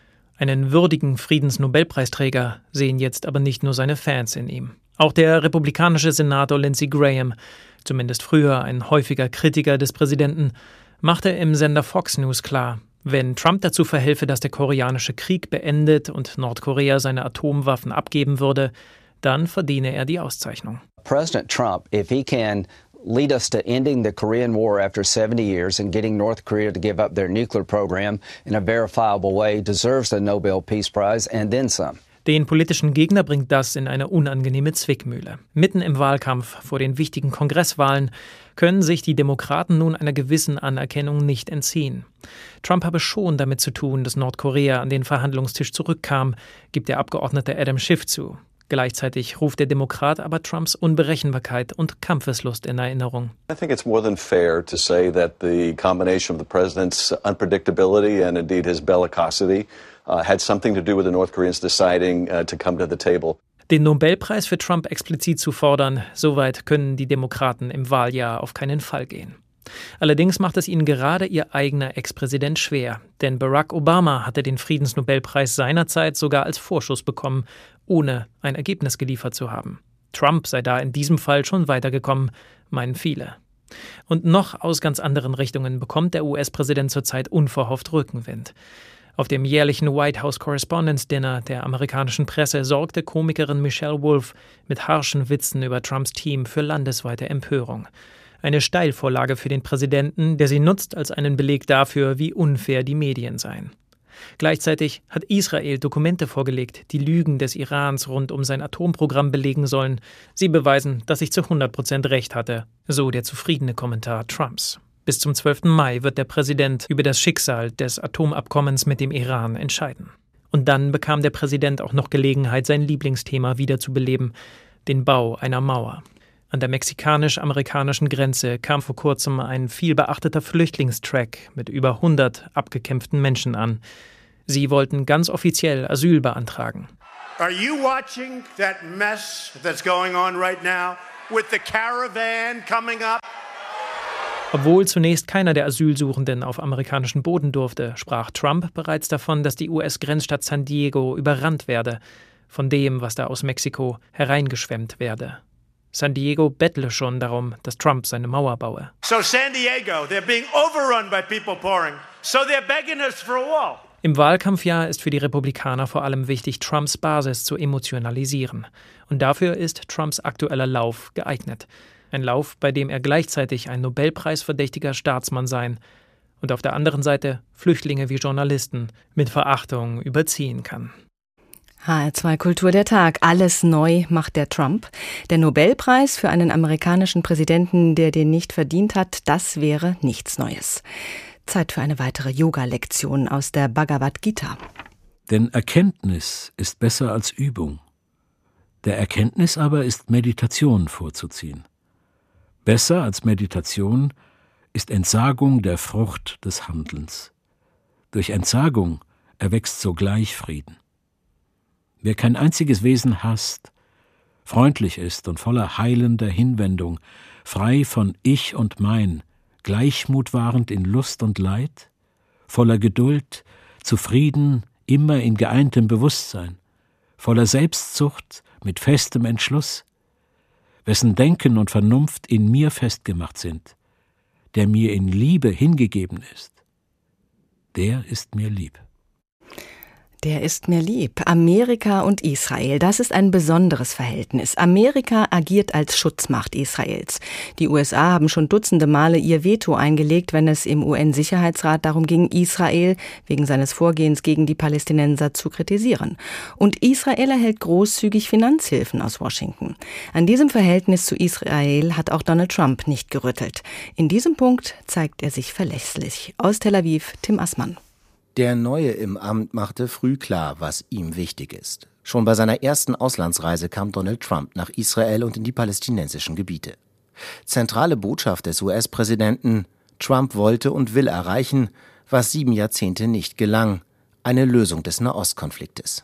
Einen würdigen Friedensnobelpreisträger sehen jetzt aber nicht nur seine Fans in ihm. Auch der republikanische Senator Lindsey Graham, zumindest früher ein häufiger Kritiker des Präsidenten, machte im Sender Fox News klar, wenn Trump dazu verhelfe, dass der koreanische Krieg beendet und Nordkorea seine Atomwaffen abgeben würde, dann verdiene er die Auszeichnung. President Trump, if he can lead us to ending the Korean War after 70 years and getting North Korea to give up their nuclear program in a verifiable way, deserves the Nobel Peace Prize and then some. Den politischen Gegner bringt das in eine unangenehme Zwickmühle. Mitten im Wahlkampf vor den wichtigen Kongresswahlen können sich die Demokraten nun einer gewissen Anerkennung nicht entziehen. Trump habe schon damit zu tun, dass Nordkorea an den Verhandlungstisch zurückkam, gibt der Abgeordnete Adam Schiff zu. Gleichzeitig ruft der Demokrat aber Trumps Unberechenbarkeit und Kampfeslust in Erinnerung. I think it's more than fair to say that the combination of the president's unpredictability and indeed his bellicosity had something to do with the North Koreans deciding to come to the table. Den Nobelpreis für Trump explizit zu fordern, soweit können die Demokraten im Wahljahr auf keinen Fall gehen. Allerdings macht es ihnen gerade ihr eigener Ex-Präsident schwer, denn Barack Obama hatte den Friedensnobelpreis seinerzeit sogar als Vorschuss bekommen, ohne ein Ergebnis geliefert zu haben. Trump sei da in diesem Fall schon weitergekommen, meinen viele. Und noch aus ganz anderen Richtungen bekommt der US-Präsident zurzeit unverhofft Rückenwind. Auf dem jährlichen White House Correspondents' Dinner der amerikanischen Presse sorgte Komikerin Michelle Wolf mit harschen Witzen über Trumps Team für landesweite Empörung. Eine Steilvorlage für den Präsidenten, der sie nutzt als einen Beleg dafür, wie unfair die Medien seien. Gleichzeitig hat Israel Dokumente vorgelegt, die Lügen des Irans rund um sein Atomprogramm belegen sollen. Sie beweisen, dass ich zu 100% recht hatte, so der zufriedene Kommentar Trumps. Bis zum 12. Mai wird der Präsident über das Schicksal des Atomabkommens mit dem Iran entscheiden. Und dann bekam der Präsident auch noch Gelegenheit, sein Lieblingsthema wiederzubeleben, den Bau einer Mauer. An der mexikanisch-amerikanischen Grenze kam vor kurzem ein vielbeachteter Flüchtlingstrack mit über 100 abgekämpften Menschen an. Sie wollten ganz offiziell Asyl beantragen. Are you watching that mess that's going on right now with the caravan coming up? Obwohl zunächst keiner der Asylsuchenden auf amerikanischen Boden durfte, sprach Trump bereits davon, dass die US-Grenzstadt San Diego überrannt werde, von dem, was da aus Mexiko hereingeschwemmt werde. San Diego bettle schon darum, dass Trump seine Mauer baue. So San Diego, they're being overrun by people pouring. So they're begging us for a wall. Im Wahlkampfjahr ist für die Republikaner vor allem wichtig, Trumps Basis zu emotionalisieren. Und dafür ist Trumps aktueller Lauf geeignet. Ein Lauf, bei dem er gleichzeitig ein Nobelpreisverdächtiger Staatsmann sein und auf der anderen Seite Flüchtlinge wie Journalisten mit Verachtung überziehen kann. HR2 Kultur der Tag. Alles neu macht der Trump. Der Nobelpreis für einen amerikanischen Präsidenten, der den nicht verdient hat, das wäre nichts Neues. Zeit für eine weitere Yoga-Lektion aus der Bhagavad Gita. Denn Erkenntnis ist besser als Übung. Der Erkenntnis aber ist Meditation vorzuziehen. Besser als Meditation ist Entsagung der Frucht des Handelns. Durch Entsagung erwächst sogleich Frieden. Wer kein einziges Wesen hasst, freundlich ist und voller heilender Hinwendung, frei von Ich und Mein, Gleichmut wahrend in Lust und Leid, voller Geduld, zufrieden, immer in geeintem Bewusstsein, voller Selbstzucht, mit festem Entschluss, wessen Denken und Vernunft in mir festgemacht sind, der mir in Liebe hingegeben ist, der ist mir lieb. Der ist mir lieb. Amerika und Israel, das ist ein besonderes Verhältnis. Amerika agiert als Schutzmacht Israels. Die USA haben schon dutzende Male ihr Veto eingelegt, wenn es im UN-Sicherheitsrat darum ging, Israel wegen seines Vorgehens gegen die Palästinenser zu kritisieren. Und Israel erhält großzügig Finanzhilfen aus Washington. An diesem Verhältnis zu Israel hat auch Donald Trump nicht gerüttelt. In diesem Punkt zeigt er sich verlässlich. Aus Tel Aviv, Tim Assmann. Der Neue im Amt machte früh klar, was ihm wichtig ist. Schon bei seiner ersten Auslandsreise kam Donald Trump nach Israel und in die palästinensischen Gebiete. Zentrale Botschaft des US-Präsidenten: Trump wollte und will erreichen, was 7 Jahrzehnte nicht gelang: eine Lösung des Nahostkonfliktes.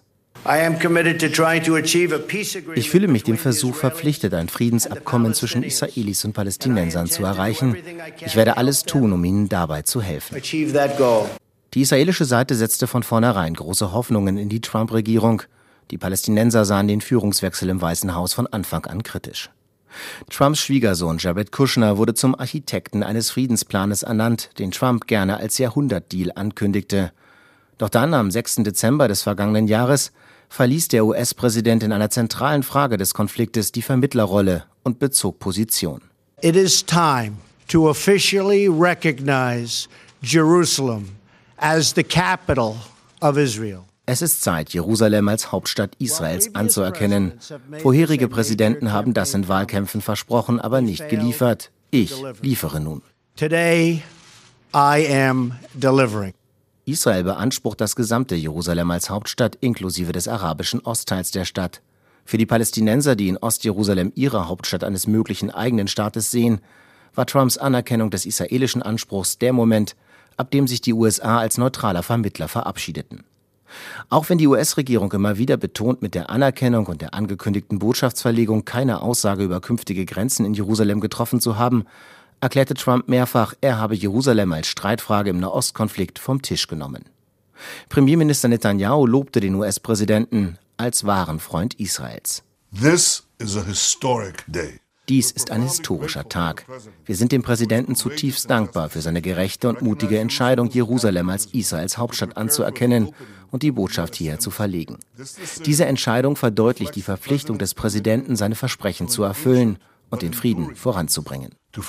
Ich fühle mich dem Versuch verpflichtet, ein Friedensabkommen zwischen Israelis und Palästinensern zu erreichen. Ich werde alles tun, um ihnen dabei zu helfen. Die israelische Seite setzte von vornherein große Hoffnungen in die Trump-Regierung. Die Palästinenser sahen den Führungswechsel im Weißen Haus von Anfang an kritisch. Trumps Schwiegersohn Jared Kushner wurde zum Architekten eines Friedensplanes ernannt, den Trump gerne als Jahrhundertdeal ankündigte. Doch dann, am 6. Dezember des vergangenen Jahres, verließ der US-Präsident in einer zentralen Frage des Konfliktes die Vermittlerrolle und bezog Position. It is time to officially recognize Jerusalem as the capital of Israel. Es ist Zeit, Jerusalem als Hauptstadt Israels anzuerkennen. Vorherige Präsidenten haben das in Wahlkämpfen versprochen, aber nicht geliefert. Ich liefere nun. Today I am delivering. Israel beansprucht das gesamte Jerusalem als Hauptstadt inklusive des arabischen Ostteils der Stadt. Für die Palästinenser, die in Ostjerusalem ihre Hauptstadt eines möglichen eigenen Staates sehen, war Trumps Anerkennung des israelischen Anspruchs der Moment, ab dem sich die USA als neutraler Vermittler verabschiedeten. Auch wenn die US-Regierung immer wieder betont, mit der Anerkennung und der angekündigten Botschaftsverlegung keine Aussage über künftige Grenzen in Jerusalem getroffen zu haben, erklärte Trump mehrfach, er habe Jerusalem als Streitfrage im Nahostkonflikt vom Tisch genommen. Premierminister Netanyahu lobte den US-Präsidenten als wahren Freund Israels. This is a historic day. Dies ist ein historischer Tag. Wir sind dem Präsidenten zutiefst dankbar für seine gerechte und mutige Entscheidung, Jerusalem als Israels Hauptstadt anzuerkennen und die Botschaft hierher zu verlegen. Diese Entscheidung verdeutlicht die Verpflichtung des Präsidenten, seine Versprechen zu erfüllen und den Frieden voranzubringen.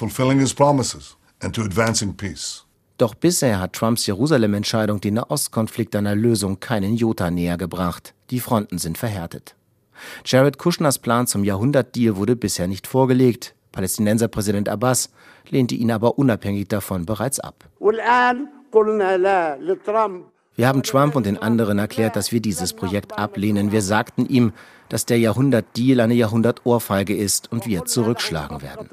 Doch bisher hat Trumps Jerusalem-Entscheidung den Nahostkonflikt einer Lösung keinen Jota näher gebracht. Die Fronten sind verhärtet. Jared Kushners Plan zum Jahrhundertdeal wurde bisher nicht vorgelegt. Palästinenserpräsident Abbas lehnte ihn aber unabhängig davon bereits ab. Wir haben Trump und den anderen erklärt, dass wir dieses Projekt ablehnen. Wir sagten ihm, dass der Jahrhundertdeal eine Jahrhundertohrfeige ist und wir zurückschlagen werden.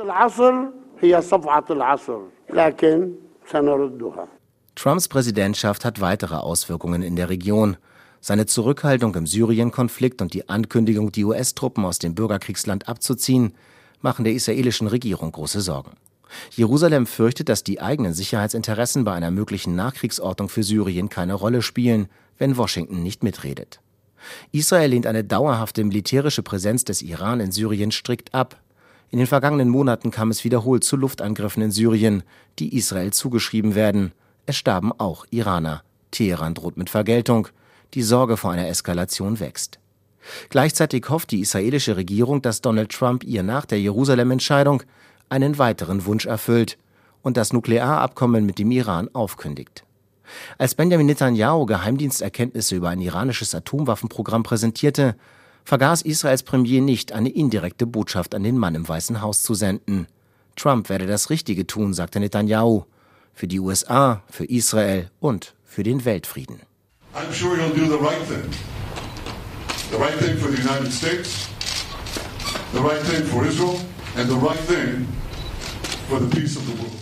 Trumps Präsidentschaft hat weitere Auswirkungen in der Region. Seine Zurückhaltung im Syrien-Konflikt und die Ankündigung, die US-Truppen aus dem Bürgerkriegsland abzuziehen, machen der israelischen Regierung große Sorgen. Jerusalem fürchtet, dass die eigenen Sicherheitsinteressen bei einer möglichen Nachkriegsordnung für Syrien keine Rolle spielen, wenn Washington nicht mitredet. Israel lehnt eine dauerhafte militärische Präsenz des Iran in Syrien strikt ab. In den vergangenen Monaten kam es wiederholt zu Luftangriffen in Syrien, die Israel zugeschrieben werden. Es starben auch Iraner. Teheran droht mit Vergeltung. Die Sorge vor einer Eskalation wächst. Gleichzeitig hofft die israelische Regierung, dass Donald Trump ihr nach der Jerusalem-Entscheidung einen weiteren Wunsch erfüllt und das Nuklearabkommen mit dem Iran aufkündigt. Als Benjamin Netanyahu Geheimdiensterkenntnisse über ein iranisches Atomwaffenprogramm präsentierte, vergaß Israels Premier nicht, eine indirekte Botschaft an den Mann im Weißen Haus zu senden. Trump werde das Richtige tun, sagte Netanyahu, für die USA, für Israel und für den Weltfrieden. I'm sure he'll do the right thing. The right thing for the United States, the right thing for Israel, and the right thing for the peace of the world.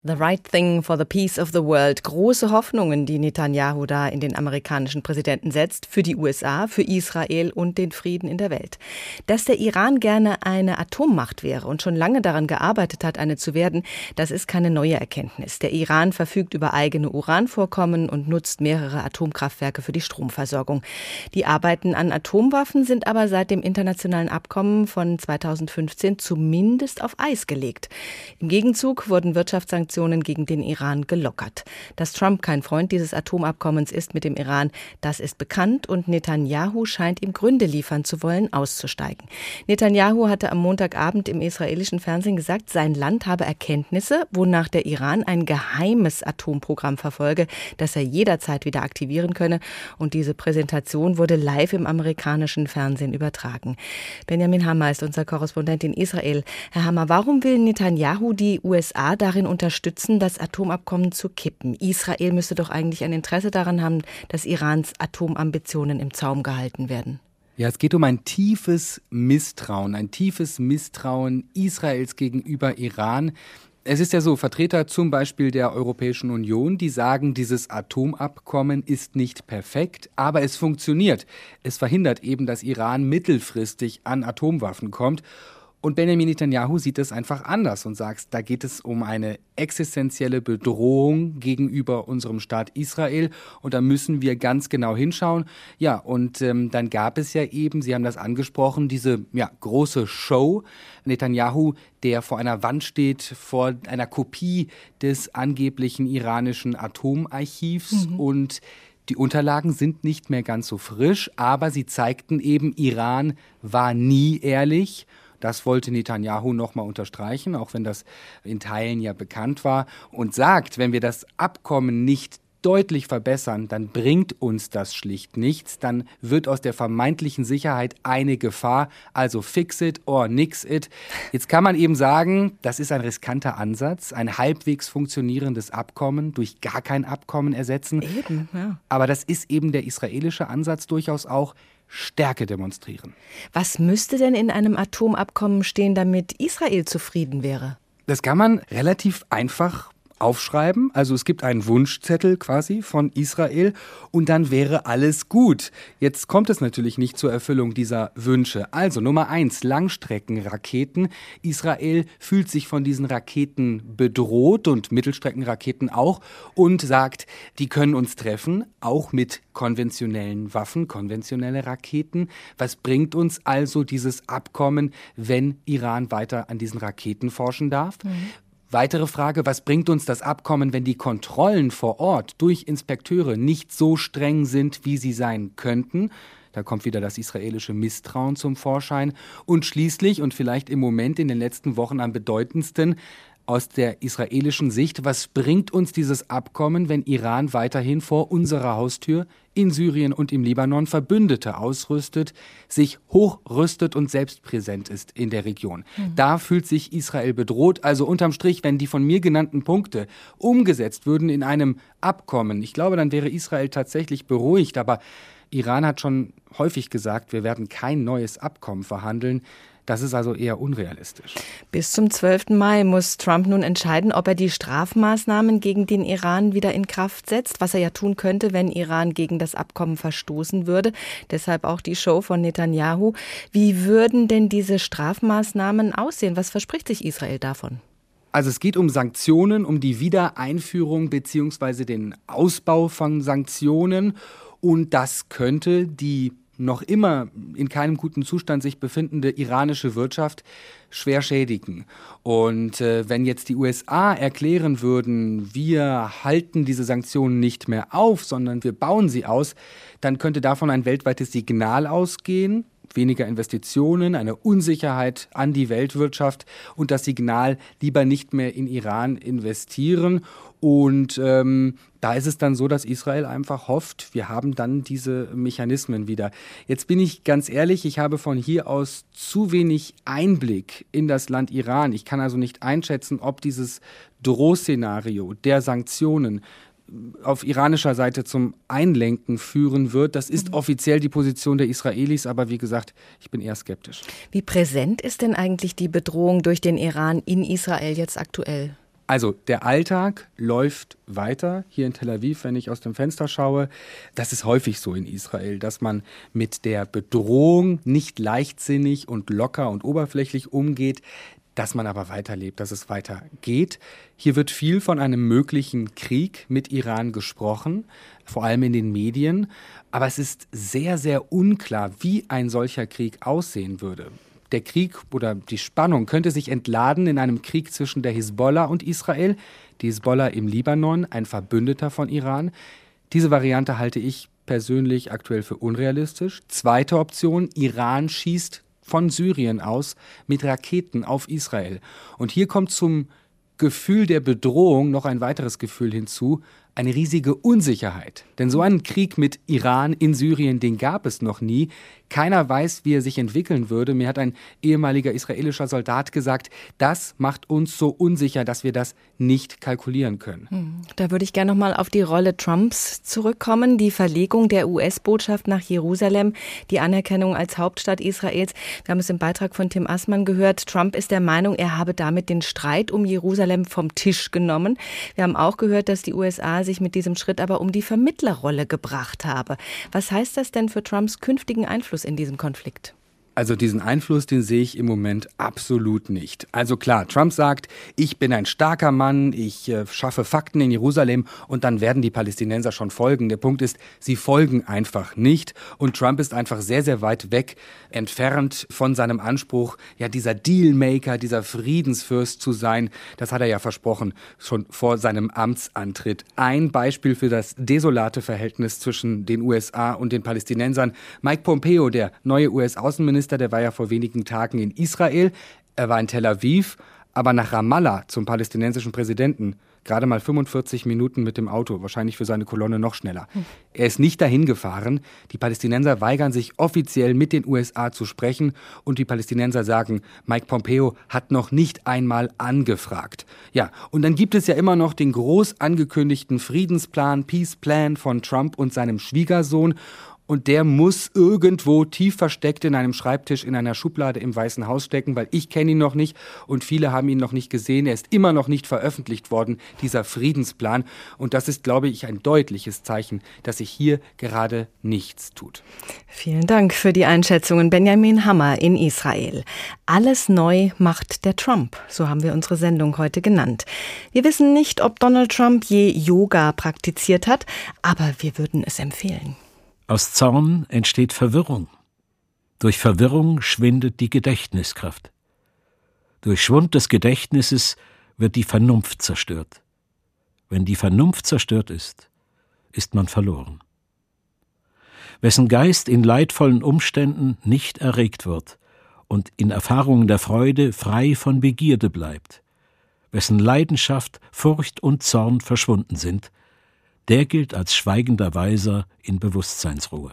The right thing for the peace of the world. Große Hoffnungen, die Netanyahu da in den amerikanischen Präsidenten setzt, für die USA, für Israel und den Frieden in der Welt. Dass der Iran gerne eine Atommacht wäre und schon lange daran gearbeitet hat, eine zu werden, das ist keine neue Erkenntnis. Der Iran verfügt über eigene Uranvorkommen und nutzt mehrere Atomkraftwerke für die Stromversorgung. Die Arbeiten an Atomwaffen sind aber seit dem internationalen Abkommen von 2015 zumindest auf Eis gelegt. Im Gegenzug wurden Wirtschaftssanktionen gegen den Iran gelockert. Dass Trump kein Freund dieses Atomabkommens ist mit dem Iran, das ist bekannt und Netanyahu scheint ihm Gründe liefern zu wollen, auszusteigen. Netanyahu hatte am Montagabend im israelischen Fernsehen gesagt, sein Land habe Erkenntnisse, wonach der Iran ein geheimes Atomprogramm verfolge, das er jederzeit wieder aktivieren könne. Und diese Präsentation wurde live im amerikanischen Fernsehen übertragen. Benjamin Hammer ist unser Korrespondent in Israel. Herr Hammer, warum will Netanyahu die USA darin unterstützen, das Atomabkommen zu kippen? Israel müsste doch eigentlich ein Interesse daran haben, dass Irans Atomambitionen im Zaum gehalten werden. Ja, es geht um ein tiefes Misstrauen Israels gegenüber Iran. Es ist ja so, Vertreter zum Beispiel der Europäischen Union, die sagen, dieses Atomabkommen ist nicht perfekt, aber es funktioniert. Es verhindert eben, dass Iran mittelfristig an Atomwaffen kommt. Und Benjamin Netanyahu sieht es einfach anders und sagt, da geht es um eine existenzielle Bedrohung gegenüber unserem Staat Israel und da müssen wir ganz genau hinschauen. Ja, und dann gab es ja eben, Sie haben das angesprochen, diese große Show. Netanyahu, der vor einer Wand steht, vor einer Kopie des angeblichen iranischen Atomarchivs und die Unterlagen sind nicht mehr ganz so frisch, aber sie zeigten eben, Iran war nie ehrlich. Das wollte Netanyahu nochmal unterstreichen, auch wenn das in Teilen ja bekannt war. Und sagt, wenn wir das Abkommen nicht deutlich verbessern, dann bringt uns das schlicht nichts. Dann wird aus der vermeintlichen Sicherheit eine Gefahr. Also fix it or nix it. Jetzt kann man eben sagen, das ist ein riskanter Ansatz. Ein halbwegs funktionierendes Abkommen durch gar kein Abkommen ersetzen. Eben, ja. Aber das ist eben der israelische Ansatz durchaus auch. Stärke demonstrieren. Was müsste denn in einem Atomabkommen stehen, damit Israel zufrieden wäre? Das kann man relativ einfach aufschreiben. Also es gibt einen Wunschzettel quasi von Israel und dann wäre alles gut. Jetzt kommt es natürlich nicht zur Erfüllung dieser Wünsche. Also Nummer 1, Langstreckenraketen. Israel fühlt sich von diesen Raketen bedroht und Mittelstreckenraketen auch und sagt, die können uns treffen, auch mit konventionellen Waffen, konventionelle Raketen. Was bringt uns also dieses Abkommen, wenn Iran weiter an diesen Raketen forschen darf? Weitere Frage, was bringt uns das Abkommen, wenn die Kontrollen vor Ort durch Inspekteure nicht so streng sind, wie sie sein könnten? Da kommt wieder das israelische Misstrauen zum Vorschein. Und schließlich, und vielleicht im Moment in den letzten Wochen am bedeutendsten, aus der israelischen Sicht, was bringt uns dieses Abkommen, wenn Iran weiterhin vor unserer Haustür in Syrien und im Libanon Verbündete ausrüstet, sich hochrüstet und selbst präsent ist in der Region? Da fühlt sich Israel bedroht. Also unterm Strich, wenn die von mir genannten Punkte umgesetzt würden in einem Abkommen, ich glaube, dann wäre Israel tatsächlich beruhigt. Aber Iran hat schon häufig gesagt, wir werden kein neues Abkommen verhandeln. Das ist also eher unrealistisch. Bis zum 12. Mai muss Trump nun entscheiden, ob er die Strafmaßnahmen gegen den Iran wieder in Kraft setzt, was er ja tun könnte, wenn Iran gegen das Abkommen verstoßen würde. Deshalb auch die Show von Netanyahu. Wie würden denn diese Strafmaßnahmen aussehen? Was verspricht sich Israel davon? Also es geht um Sanktionen, um die Wiedereinführung bzw. den Ausbau von Sanktionen. Und das könnte die noch immer in keinem guten Zustand sich befindende iranische Wirtschaft schwer schädigen. Und wenn jetzt die USA erklären würden, wir halten diese Sanktionen nicht mehr auf, sondern wir bauen sie aus, dann könnte davon ein weltweites Signal ausgehen. Weniger Investitionen, eine Unsicherheit an die Weltwirtschaft und das Signal, lieber nicht mehr in Iran investieren. Und da ist es dann so, dass Israel einfach hofft, wir haben dann diese Mechanismen wieder. Jetzt bin ich ganz ehrlich, ich habe von hier aus zu wenig Einblick in das Land Iran. Ich kann also nicht einschätzen, ob dieses Drohszenario der Sanktionen auf iranischer Seite zum Einlenken führen wird. Das ist offiziell die Position der Israelis, aber wie gesagt, ich bin eher skeptisch. Wie präsent ist denn eigentlich die Bedrohung durch den Iran in Israel jetzt aktuell? Also der Alltag läuft weiter hier in Tel Aviv, wenn ich aus dem Fenster schaue. Das ist häufig so in Israel, dass man mit der Bedrohung nicht leichtsinnig und locker und oberflächlich umgeht, dass man aber weiterlebt, dass es weitergeht. Hier wird viel von einem möglichen Krieg mit Iran gesprochen, vor allem in den Medien. Aber es ist sehr, sehr unklar, wie ein solcher Krieg aussehen würde. Der Krieg oder die Spannung könnte sich entladen in einem Krieg zwischen der Hisbollah und Israel. Die Hisbollah im Libanon, ein Verbündeter von Iran. Diese Variante halte ich persönlich aktuell für unrealistisch. Zweite Option, Iran schießt von Syrien aus mit Raketen auf Israel. Und hier kommt zum Gefühl der Bedrohung noch ein weiteres Gefühl hinzu, eine riesige Unsicherheit. Denn so einen Krieg mit Iran in Syrien, den gab es noch nie. Keiner weiß, wie er sich entwickeln würde. Mir hat ein ehemaliger israelischer Soldat gesagt, das macht uns so unsicher, dass wir das nicht kalkulieren können. Da würde ich gerne noch mal auf die Rolle Trumps zurückkommen. Die Verlegung der US-Botschaft nach Jerusalem, die Anerkennung als Hauptstadt Israels. Wir haben es im Beitrag von Tim Assmann gehört. Trump ist der Meinung, er habe damit den Streit um Jerusalem vom Tisch genommen. Wir haben auch gehört, dass die USA sich mit diesem Schritt aber um die Vermittlerrolle gebracht habe. Was heißt das denn für Trumps künftigen Einfluss in diesem Konflikt? Also diesen Einfluss, den sehe ich im Moment absolut nicht. Also klar, Trump sagt, ich bin ein starker Mann, ich schaffe Fakten in Jerusalem und dann werden die Palästinenser schon folgen. Der Punkt ist, sie folgen einfach nicht und Trump ist einfach sehr, sehr weit weg, entfernt von seinem Anspruch, ja dieser Dealmaker, dieser Friedensfürst zu sein. Das hat er ja versprochen, schon vor seinem Amtsantritt. Ein Beispiel für das desolate Verhältnis zwischen den USA und den Palästinensern. Mike Pompeo, der neue US-Außenminister, der war ja vor wenigen Tagen in Israel. Er war in Tel Aviv, aber nach Ramallah zum palästinensischen Präsidenten gerade mal 45 Minuten mit dem Auto, wahrscheinlich für seine Kolonne noch schneller. Er ist nicht dahin gefahren. Die Palästinenser weigern sich offiziell mit den USA zu sprechen und die Palästinenser sagen, Mike Pompeo hat noch nicht einmal angefragt. Ja, und dann gibt es ja immer noch den groß angekündigten Friedensplan, Peace Plan von Trump und seinem Schwiegersohn. Und der muss irgendwo tief versteckt in einem Schreibtisch, in einer Schublade im Weißen Haus stecken, weil ich kenne ihn noch nicht und viele haben ihn noch nicht gesehen. Er ist immer noch nicht veröffentlicht worden, dieser Friedensplan. Und das ist, glaube ich, ein deutliches Zeichen, dass sich hier gerade nichts tut. Vielen Dank für die Einschätzungen. Benjamin Hammer in Israel. Alles neu macht der Trump, so haben wir unsere Sendung heute genannt. Wir wissen nicht, ob Donald Trump je Yoga praktiziert hat, aber wir würden es empfehlen. Aus Zorn entsteht Verwirrung. Durch Verwirrung schwindet die Gedächtniskraft. Durch Schwund des Gedächtnisses wird die Vernunft zerstört. Wenn die Vernunft zerstört ist, ist man verloren. Wessen Geist in leidvollen Umständen nicht erregt wird und in Erfahrungen der Freude frei von Begierde bleibt, wessen Leidenschaft, Furcht und Zorn verschwunden sind, der gilt als schweigender Weiser in Bewusstseinsruhe.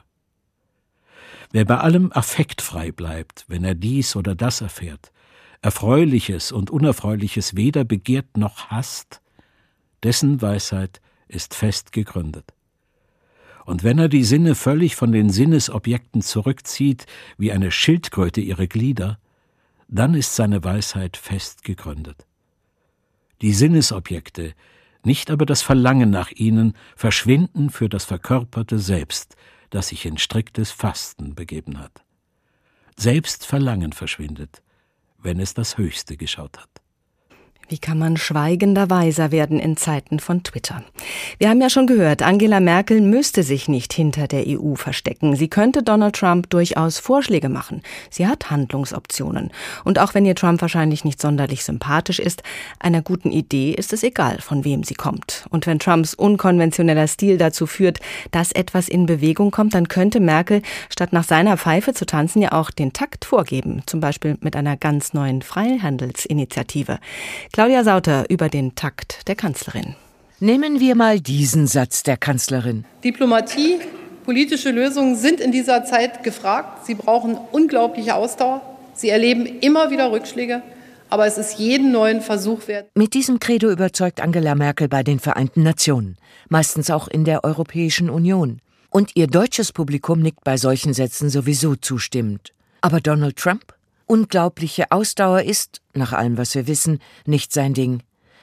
Wer bei allem affektfrei bleibt, wenn er dies oder das erfährt, Erfreuliches und Unerfreuliches weder begehrt noch hasst, dessen Weisheit ist fest gegründet. Und wenn er die Sinne völlig von den Sinnesobjekten zurückzieht, wie eine Schildkröte ihre Glieder, dann ist seine Weisheit fest gegründet. Die Sinnesobjekte, nicht aber das Verlangen nach ihnen, verschwinden für das verkörperte Selbst, das sich in striktes Fasten begeben hat. Selbst Verlangen verschwindet, wenn es das Höchste geschaut hat. Wie kann man schweigender Weiser werden in Zeiten von Twitter? Wir haben ja schon gehört, Angela Merkel müsste sich nicht hinter der EU verstecken. Sie könnte Donald Trump durchaus Vorschläge machen. Sie hat Handlungsoptionen. Und auch wenn ihr Trump wahrscheinlich nicht sonderlich sympathisch ist, einer guten Idee ist es egal, von wem sie kommt. Und wenn Trumps unkonventioneller Stil dazu führt, dass etwas in Bewegung kommt, dann könnte Merkel, statt nach seiner Pfeife zu tanzen, ja auch den Takt vorgeben. Zum Beispiel mit einer ganz neuen Freihandelsinitiative. Claudia Sauter über den Takt der Kanzlerin. Nehmen wir mal diesen Satz der Kanzlerin. Diplomatie, politische Lösungen sind in dieser Zeit gefragt. Sie brauchen unglaubliche Ausdauer. Sie erleben immer wieder Rückschläge. Aber es ist jeden neuen Versuch wert. Mit diesem Credo überzeugt Angela Merkel bei den Vereinten Nationen. Meistens auch in der Europäischen Union. Und ihr deutsches Publikum nickt bei solchen Sätzen sowieso zustimmend. Aber Donald Trump? Unglaubliche Ausdauer ist, nach allem, was wir wissen, nicht sein Ding.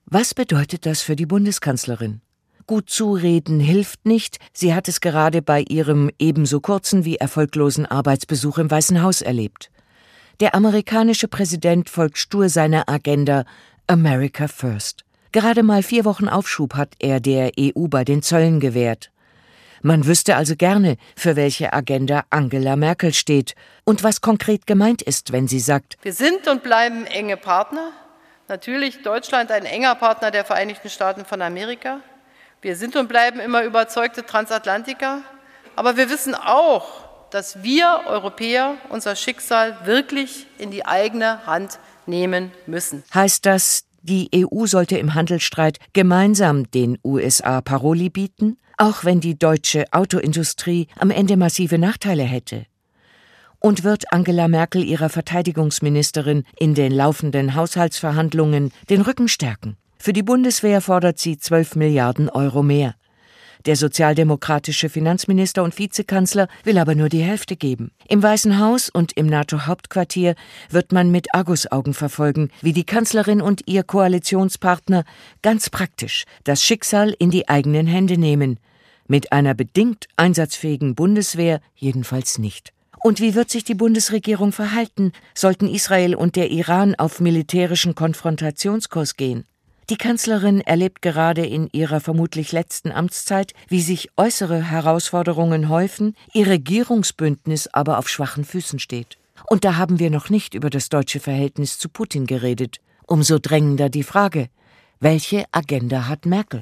Was bedeutet das für die Bundeskanzlerin? Gut zureden hilft nicht, sie hat es gerade bei ihrem ebenso kurzen wie erfolglosen Arbeitsbesuch im Weißen Haus erlebt. Der amerikanische Präsident folgt stur seiner Agenda America First. Gerade mal 4 Wochen Aufschub hat er der EU bei den Zöllen gewährt. Man wüsste also gerne, für welche Agenda Angela Merkel steht und was konkret gemeint ist, wenn sie sagt: Wir sind und bleiben enge Partner. Natürlich Deutschland ein enger Partner der Vereinigten Staaten von Amerika. Wir sind und bleiben immer überzeugte Transatlantiker. Aber wir wissen auch, dass wir Europäer unser Schicksal wirklich in die eigene Hand nehmen müssen. Heißt das, die EU sollte im Handelsstreit gemeinsam den USA Paroli bieten, auch wenn die deutsche Autoindustrie am Ende massive Nachteile hätte? Und wird Angela Merkel ihrer Verteidigungsministerin in den laufenden Haushaltsverhandlungen den Rücken stärken? Für die Bundeswehr fordert sie 12 Milliarden Euro mehr. Der sozialdemokratische Finanzminister und Vizekanzler will aber nur die Hälfte geben. Im Weißen Haus und im NATO-Hauptquartier wird man mit Argusaugen verfolgen, wie die Kanzlerin und ihr Koalitionspartner ganz praktisch das Schicksal in die eigenen Hände nehmen. Mit einer bedingt einsatzfähigen Bundeswehr jedenfalls nicht. Und wie wird sich die Bundesregierung verhalten, sollten Israel und der Iran auf militärischen Konfrontationskurs gehen? Die Kanzlerin erlebt gerade in ihrer vermutlich letzten Amtszeit, wie sich äußere Herausforderungen häufen, ihr Regierungsbündnis aber auf schwachen Füßen steht. Und da haben wir noch nicht über das deutsche Verhältnis zu Putin geredet. Umso drängender die Frage: Welche Agenda hat Merkel?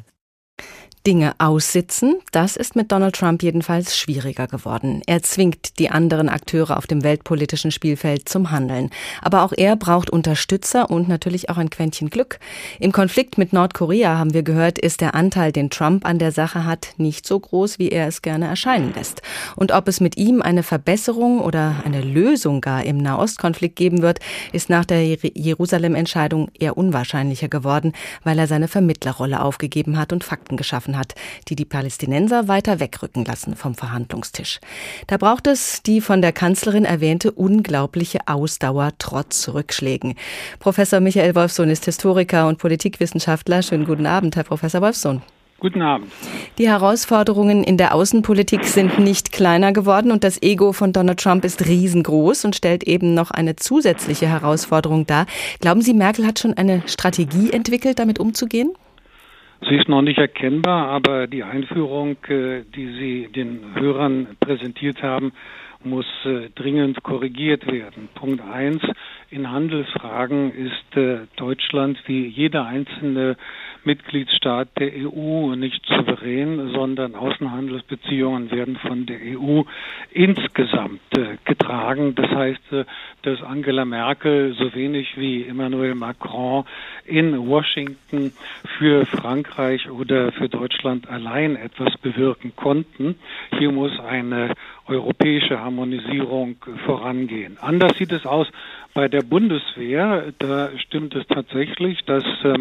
Dinge aussitzen, das ist mit Donald Trump jedenfalls schwieriger geworden. Er zwingt die anderen Akteure auf dem weltpolitischen Spielfeld zum Handeln. Aber auch er braucht Unterstützer und natürlich auch ein Quäntchen Glück. Im Konflikt mit Nordkorea, haben wir gehört, ist der Anteil, den Trump an der Sache hat, nicht so groß, wie er es gerne erscheinen lässt. Und ob es mit ihm eine Verbesserung oder eine Lösung gar im Nahostkonflikt geben wird, ist nach der Jerusalem-Entscheidung eher unwahrscheinlicher geworden, weil er seine Vermittlerrolle aufgegeben hat und Fakten geschaffen hat, die die Palästinenser weiter wegrücken lassen vom Verhandlungstisch. Da braucht es die von der Kanzlerin erwähnte unglaubliche Ausdauer trotz Rückschlägen. Professor Michael Wolfsohn ist Historiker und Politikwissenschaftler. Schönen guten Abend, Herr Professor Wolfsohn. Guten Abend. Die Herausforderungen in der Außenpolitik sind nicht kleiner geworden und das Ego von Donald Trump ist riesengroß und stellt eben noch eine zusätzliche Herausforderung dar. Glauben Sie, Merkel hat schon eine Strategie entwickelt, damit umzugehen? Sie ist noch nicht erkennbar, aber die Einführung, die Sie den Hörern präsentiert haben, muss dringend korrigiert werden. Punkt 1. In Handelsfragen ist Deutschland wie jeder einzelne Mitgliedstaat der EU nicht souverän, sondern Außenhandelsbeziehungen werden von der EU insgesamt getragen. Das heißt, dass Angela Merkel so wenig wie Emmanuel Macron in Washington für Frankreich oder für Deutschland allein etwas bewirken konnten. Hier muss eine europäische Harmonisierung vorangehen. Anders sieht es aus bei der Bundeswehr. Da stimmt es tatsächlich, dass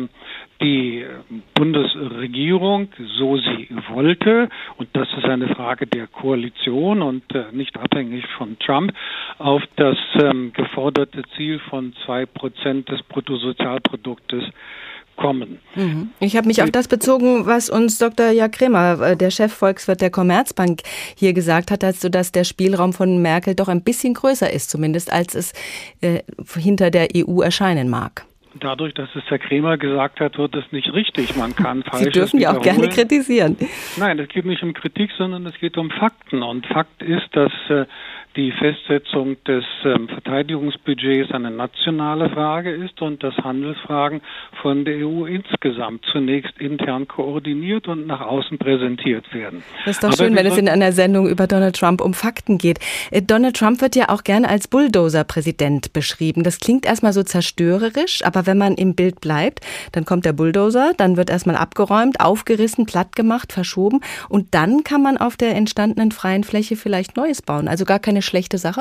die Bundesregierung, so sie wollte, und das ist eine Frage der Koalition und nicht abhängig von Trump, auf das geforderte Ziel von 2% des Bruttosozialproduktes kommen. Ich habe mich auf das bezogen, was uns Dr. Jörg Kremer, der Chefvolkswirt der Commerzbank, hier gesagt hat, also dass der Spielraum von Merkel doch ein bisschen größer ist, zumindest als es hinter der EU erscheinen mag. Dadurch, dass es Herr Kremer gesagt hat, wird es nicht richtig. Man kann Falsches Sie dürfen ja auch gerne kritisieren. Nein, es geht nicht um Kritik, sondern es geht um Fakten. Und Fakt ist, dass die Festsetzung des Verteidigungsbudgets eine nationale Frage ist und dass Handelsfragen von der EU insgesamt zunächst intern koordiniert und nach außen präsentiert werden. Das ist doch schön, wenn es in einer Sendung über Donald Trump um Fakten geht. Donald Trump wird ja auch gerne als Bulldozer-Präsident beschrieben. Das klingt erstmal so zerstörerisch, aber wenn man im Bild bleibt, dann kommt der Bulldozer, dann wird erstmal abgeräumt, aufgerissen, platt gemacht, verschoben und dann kann man auf der entstandenen freien Fläche vielleicht Neues bauen. Also gar keine schlechte Sache?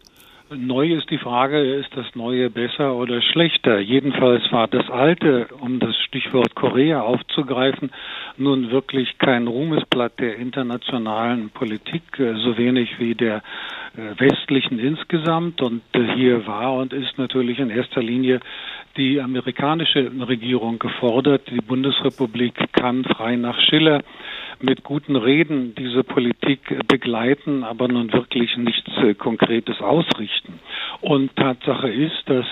Neu ist die Frage, ist das Neue besser oder schlechter? Jedenfalls war das Alte, um das Stichwort Korea aufzugreifen, nun wirklich kein Ruhmesblatt der internationalen Politik, so wenig wie der westlichen insgesamt. Und hier war und ist natürlich in erster Linie die amerikanische Regierung gefordert. Die Bundesrepublik kann frei nach Schiller mit guten Reden diese Politik begleiten, aber nun wirklich nichts Konkretes ausrichten. Und Tatsache ist, dass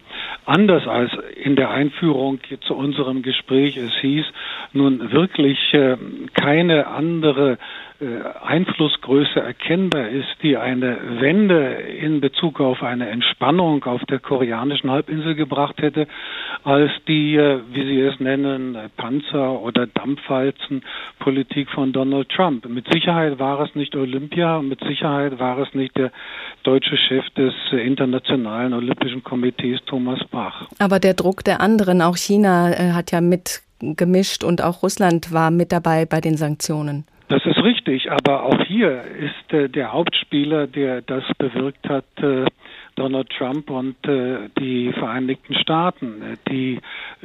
anders als in der Einführung zu unserem Gespräch es hieß, nun wirklich keine andere Einflussgröße erkennbar ist, die eine Wende in Bezug auf eine Entspannung auf der koreanischen Halbinsel gebracht hätte, als die, wie Sie es nennen, Panzer- oder Dampfwalzenpolitik von Donald Trump. Mit Sicherheit war es nicht Olympia, mit Sicherheit war es nicht der deutsche Chef des Internationalen Olympischen Komitees, Thomas Bach. Aber der Druck der anderen, auch China hat ja mitgemischt und auch Russland war mit dabei bei den Sanktionen. Das ist richtig, aber auch hier ist der Hauptspieler, der das bewirkt hat, Donald Trump und die Vereinigten Staaten. Die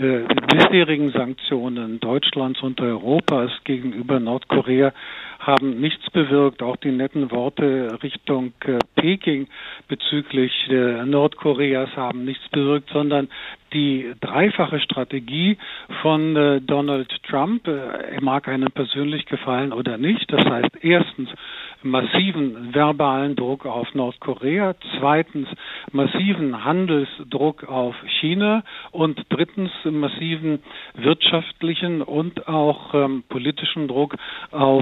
bisherigen Sanktionen Deutschlands und Europas gegenüber Nordkorea haben nichts bewirkt. Auch die netten Worte Richtung Peking bezüglich Nordkoreas haben nichts bewirkt, sondern die dreifache Strategie von Donald Trump, er mag einem persönlich gefallen oder nicht, das heißt erstens massiven verbalen Druck auf Nordkorea, zweitens massiven Handelsdruck auf China und drittens massiven wirtschaftlichen und auch politischen Druck auf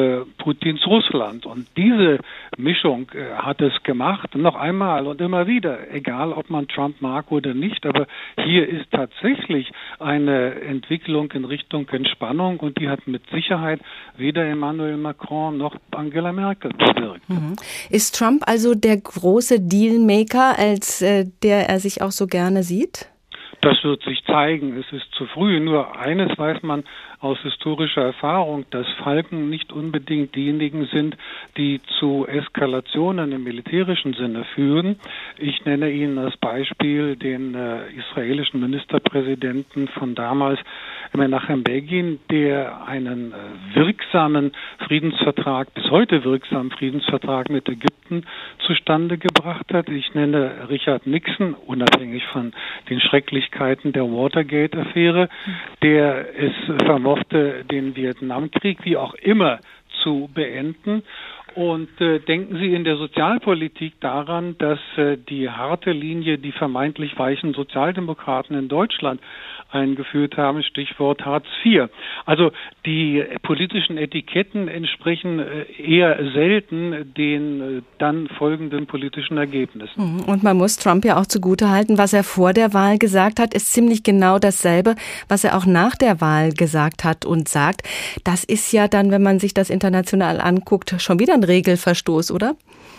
Putins Russland. Und diese Mischung hat es gemacht, noch einmal und immer wieder, egal ob man Trump mag oder nicht, aber hier ist tatsächlich eine Entwicklung in Richtung Entspannung und die hat mit Sicherheit weder Emmanuel Macron noch Angela Merkel bewirkt. Ist Trump also der große Dealmaker, als der er sich auch so gerne sieht? Das wird sich zeigen. Es ist zu früh. Nur eines weiß man aus historischer Erfahrung, dass Falken nicht unbedingt diejenigen sind, die zu Eskalationen im militärischen Sinne führen. Ich nenne Ihnen als Beispiel den israelischen Ministerpräsidenten von damals, Menachem Begin, der einen wirksamen Friedensvertrag, bis heute wirksamen Friedensvertrag mit Ägypten zustande gebracht hat. Ich nenne Richard Nixon, unabhängig von den Schrecklichkeiten der Watergate-Affäre, der es vermochte, den Vietnamkrieg wie auch immer zu beenden. Und denken Sie in der Sozialpolitik daran, dass die harte Linie, die vermeintlich weichen Sozialdemokraten in Deutschland eingeführt haben, Stichwort Hartz IV. Also die politischen Etiketten entsprechen eher selten den dann folgenden politischen Ergebnissen. Und man muss Trump ja auch zugutehalten, was er vor der Wahl gesagt hat, ist ziemlich genau dasselbe, was er auch nach der Wahl gesagt hat und sagt. Das ist ja dann, wenn man sich das international anguckt, schon wieder ein Regelverstoß, oder?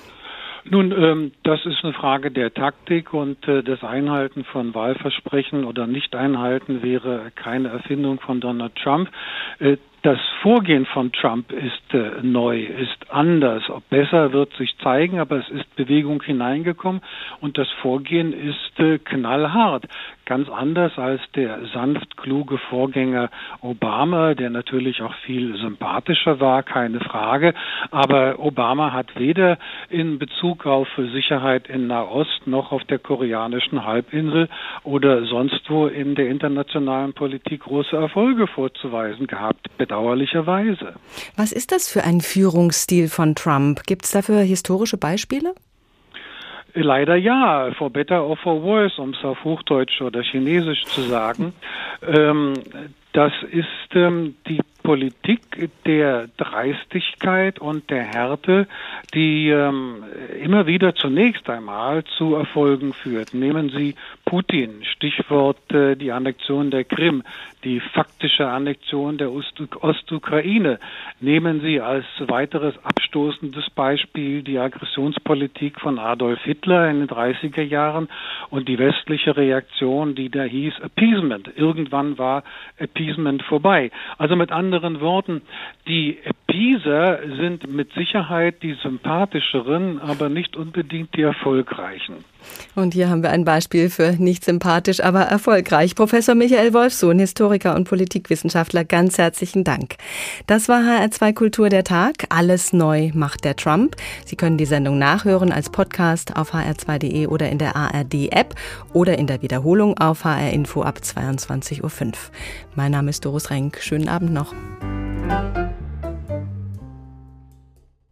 Nun, das ist eine Frage der Taktik und das Einhalten von Wahlversprechen oder Nicht-Einhalten wäre keine Erfindung von Donald Trump. Das Vorgehen von Trump ist neu, ist anders. Ob besser, wird sich zeigen, aber es ist Bewegung hineingekommen und das Vorgehen ist knallhart. Ganz anders als der sanft kluge Vorgänger Obama, der natürlich auch viel sympathischer war, keine Frage. Aber Obama hat weder in Bezug auf Sicherheit in Nahost noch auf der koreanischen Halbinsel oder sonst wo in der internationalen Politik große Erfolge vorzuweisen gehabt, bedauerlicherweise. Was ist das für ein Führungsstil von Trump? Gibt es dafür historische Beispiele? Leider ja, for better or for worse, um es auf Hochdeutsch oder Chinesisch zu sagen. Das ist die Politik der Dreistigkeit und der Härte, die immer wieder zunächst einmal zu Erfolgen führt. Nehmen Sie Putin, Stichwort die Annexion der Krim, die faktische Annexion der Ostukraine. Nehmen Sie als weiteres abstoßendes Beispiel die Aggressionspolitik von Adolf Hitler in den 30er Jahren und die westliche Reaktion, die da hieß Appeasement. Irgendwann war Appeasement vorbei. Also mit anderen Worten, die Appeaser sind mit Sicherheit die sympathischeren, aber nicht unbedingt die erfolgreichen. Und hier haben wir ein Beispiel für nicht sympathisch, aber erfolgreich. Professor Michael Wolfsohn, Historiker und Politikwissenschaftler, ganz herzlichen Dank. Das war HR2 Kultur der Tag. Alles neu macht der Trump. Sie können die Sendung nachhören als Podcast auf hr2.de oder in der ARD-App oder in der Wiederholung auf HR Info ab 22:05 Uhr. Mein Name ist Doris Renk. Schönen Abend noch.